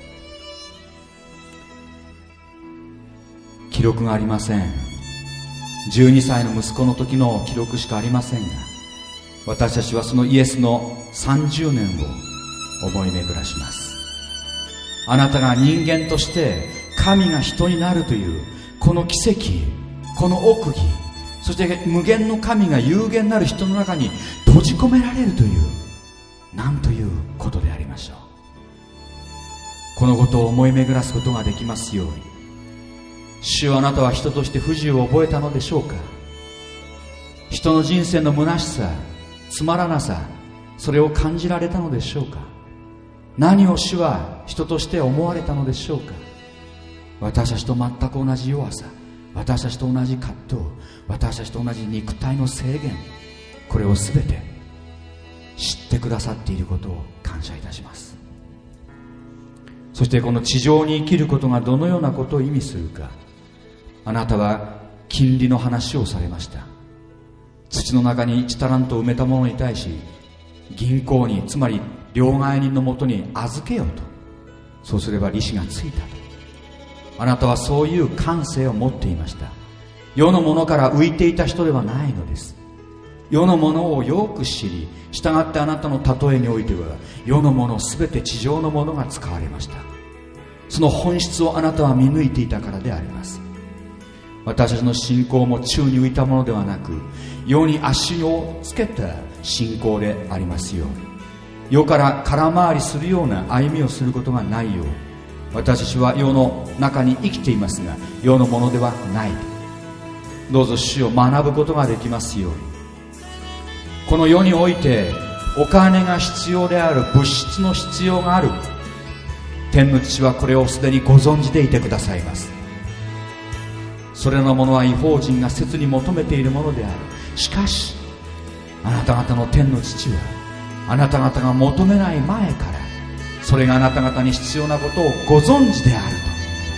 記録がありません。12歳の息子の時の記録しかありませんが、私たちはそのイエスの30年を思い巡らします。あなたが人間として神が人になるというこの奇跡、この奥義、そして無限の神が有限なる人の中に閉じ込められるという、なんということでありましょう。このことを思い巡らすことができますように。主はあなたは人として不自由を覚えたのでしょうか。人の人生の虚しさ、つまらなさ、それを感じられたのでしょうか。何を主は人として思われたのでしょうか。私たちと全く同じ弱さ、私たちと同じ葛藤、私たちと同じ肉体の制限、これを全て知ってくださっていることを感謝いたします。そしてこの地上に生きることがどのようなことを意味するか、あなたは金利の話をされました。土の中に1タラントを埋めたものに対し、銀行に、つまり両替人のもとに預けようと。そうすれば利子がついたと。あなたはそういう感性を持っていました。世のものから浮いていた人ではないのです。世のものをよく知り、従ってあなたの例えにおいては世のものすべて地上のものが使われました。その本質をあなたは見抜いていたからであります。私たちの信仰も宙に浮いたものではなく、世に足をつけた信仰でありますように、世から空回りするような歩みをすることがないように、私たちは世の中に生きていますが世のものではない。どうぞ主を学ぶことができますように。この世においてお金が必要である、物質の必要がある、天の父はこれをすでにご存知でいてくださいます。それらのものは異邦人が切に求めているものである。しかしあなた方の天の父はあなた方が求めない前からそれがあなた方に必要なことをご存知であると。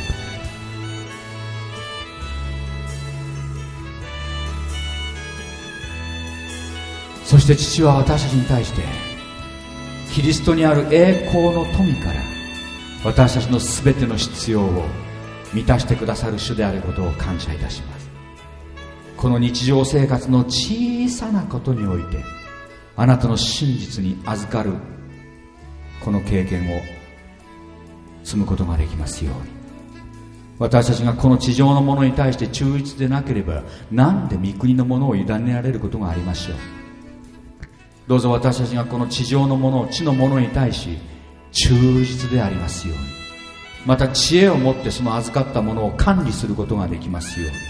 そして父は私たちに対してキリストにある栄光の富から私たちのすべての必要を満たしてくださる主であることを感謝いたします。この日常生活の小さなことにおいてあなたの真実に預かるこの経験を積むことができますように。私たちがこの地上のものに対して忠実でなければ、なんで御国のものを委ねられることがありましょう。どうぞ私たちがこの地上のもの、地のものに対し忠実でありますように、また知恵を持ってその預かったものを管理することができますように。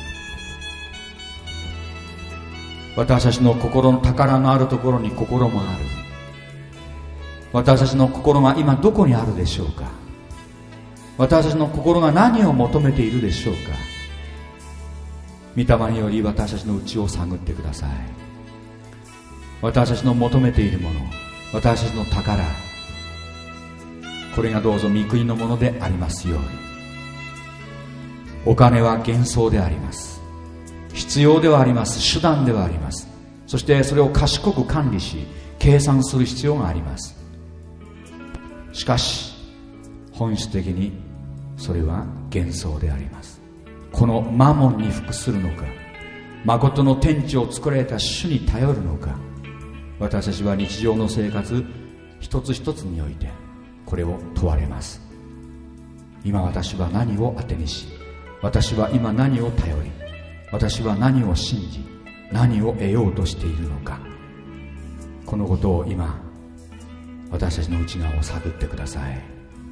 私たちの心の宝のあるところに心もある。私たちの心が今どこにあるでしょうか。私たちの心が何を求めているでしょうか。御霊により私たちの内を探ってください。私たちの求めているもの、私たちの宝、これがどうぞ御国のものでありますように。お金は幻想であります。必要ではあります。手段ではあります。そしてそれを賢く管理し計算する必要があります。しかし本質的にそれは幻想であります。このマモンに服するのか、誠の天地を作られた主に頼るのか、私たちは日常の生活一つ一つにおいてこれを問われます。今私は何を当てにし、私は今何を頼り、私は何を信じ、何を得ようとしているのか。このことを今私たちの内側を探ってください。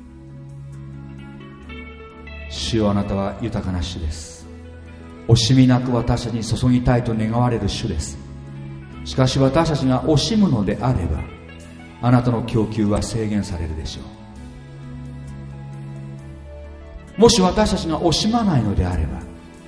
主よ、あなたは豊かな主です。惜しみなく私たちに注ぎたいと願われる主です。しかし私たちが惜しむのであれば、あなたの供給は制限されるでしょう。もし私たちが惜しまないのであれば、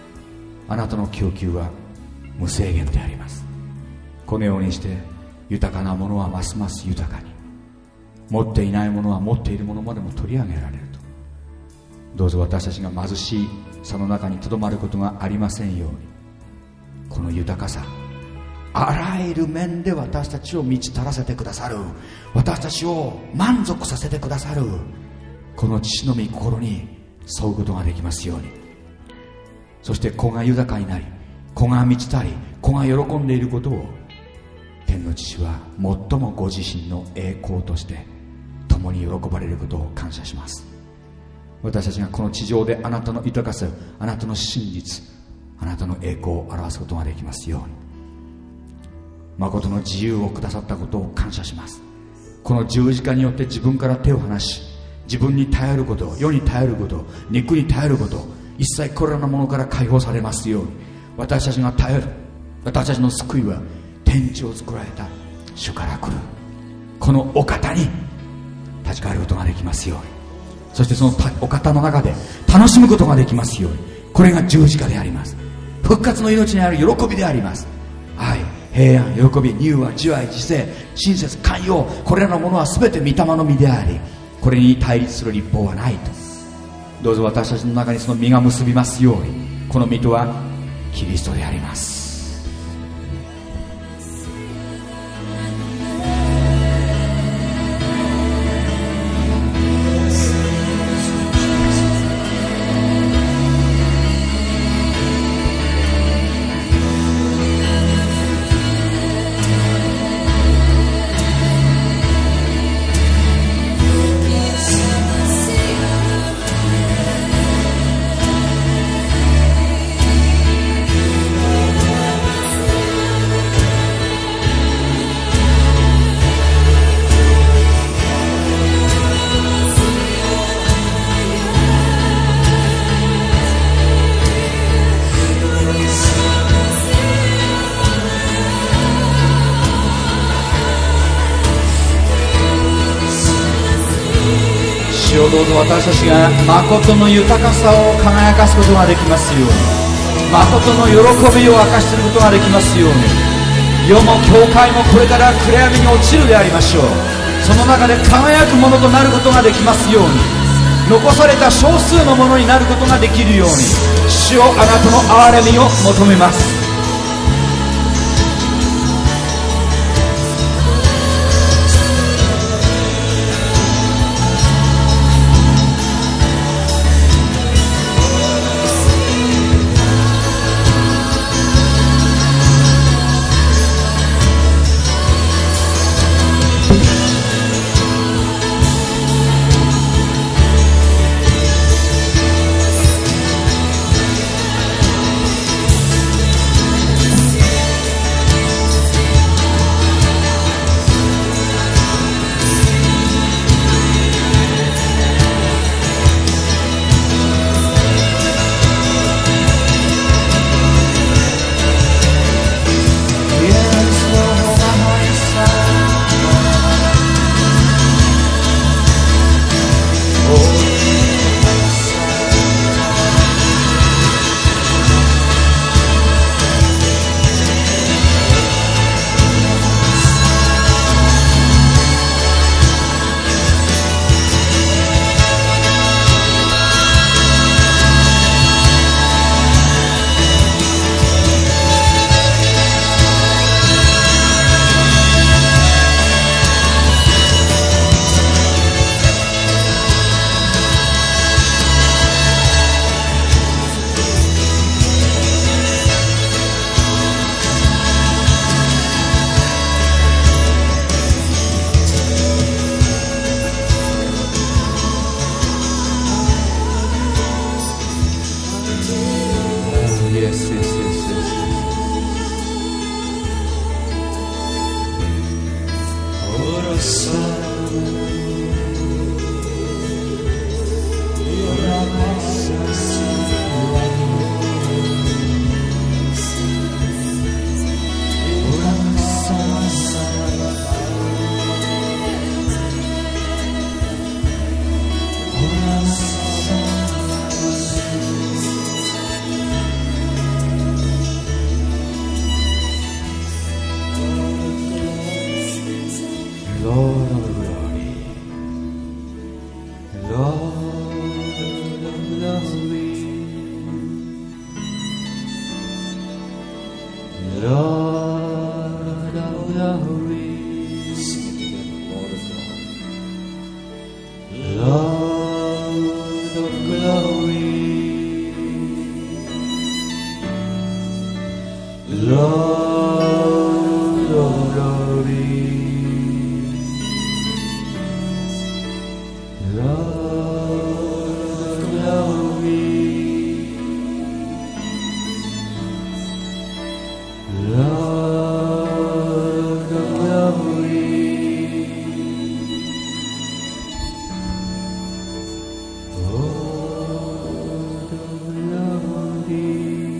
あなたの供給は無制限であります。このようにして豊かなものはますます豊かに、持っていないものは持っているものまでも取り上げられると。どうぞ私たちが貧しいその中にとどまることがありませんように、この豊かさ、あらゆる面で私たちを満ち足らせてくださる、私たちを満足させてくださるこの父の御心に沿うことができますように。そして子が豊かになり、子が満ち足り、子が喜んでいることを天の父は最もご自身の栄光として共に喜ばれることを感謝します。私たちがこの地上であなたの豊かさ、あなたの真実、あなたの栄光を表すことができますように。誠の自由をくださったことを感謝します。この十字架によって自分から手を離し、自分に頼ること、世に頼ること、肉に頼ること、一切これらのものから解放されますように。私たちが頼る、私たちの救いは天地を作られた主から来るこのお方に立ち返ることができますように。そしてそのお方の中で楽しむことができますように。これが十字架であります。復活の命にある喜びであります。愛、平安、喜び、柔和、慈愛、自制、親切、寛容、これらのものは全て御霊の実であり、これに対立する立法はないと。どうぞ私たちの中にその実が結びますように。この実とはキリストであります。どうぞ私たちが誠の豊かさを輝かすことができますように、誠の喜びを明かしすることができますように。世も教会もこれから暗闇に落ちるでありましょう。その中で輝くものとなることができますように。残された少数のものになることができるように、主よ、あなたの憐れみを求めます。 Lord of glory, Lord of glory, Lord of glory, Lord of glory, Lord of glory, Lord of glory, Lord of glory, Lord of glory.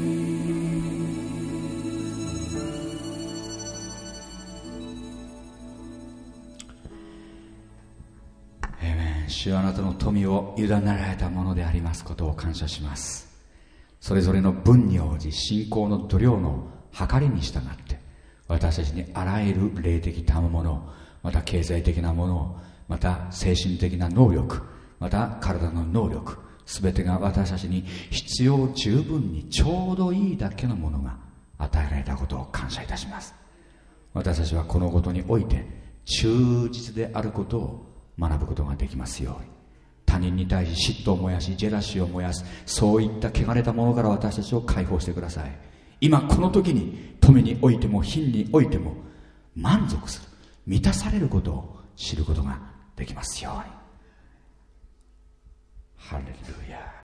主はあなたの富を委ねられたものでありますことを感謝します。それぞれの分に応じ信仰の度量の計りに従って私たちにあらゆる霊的賜物、また経済的なもの、また精神的な能力、また体の能力、すべてが私たちに必要十分にちょうどいいだけのものが与えられたことを感謝いたします。私たちはこのことにおいて忠実であることを学ぶことができますように、他人に対し嫉妬を燃やしジェラシーを燃やす、そういった汚れたものから私たちを解放してください。今この時に富においても貧においても満足する、満たされることを知ることができますように。ハレルヤ。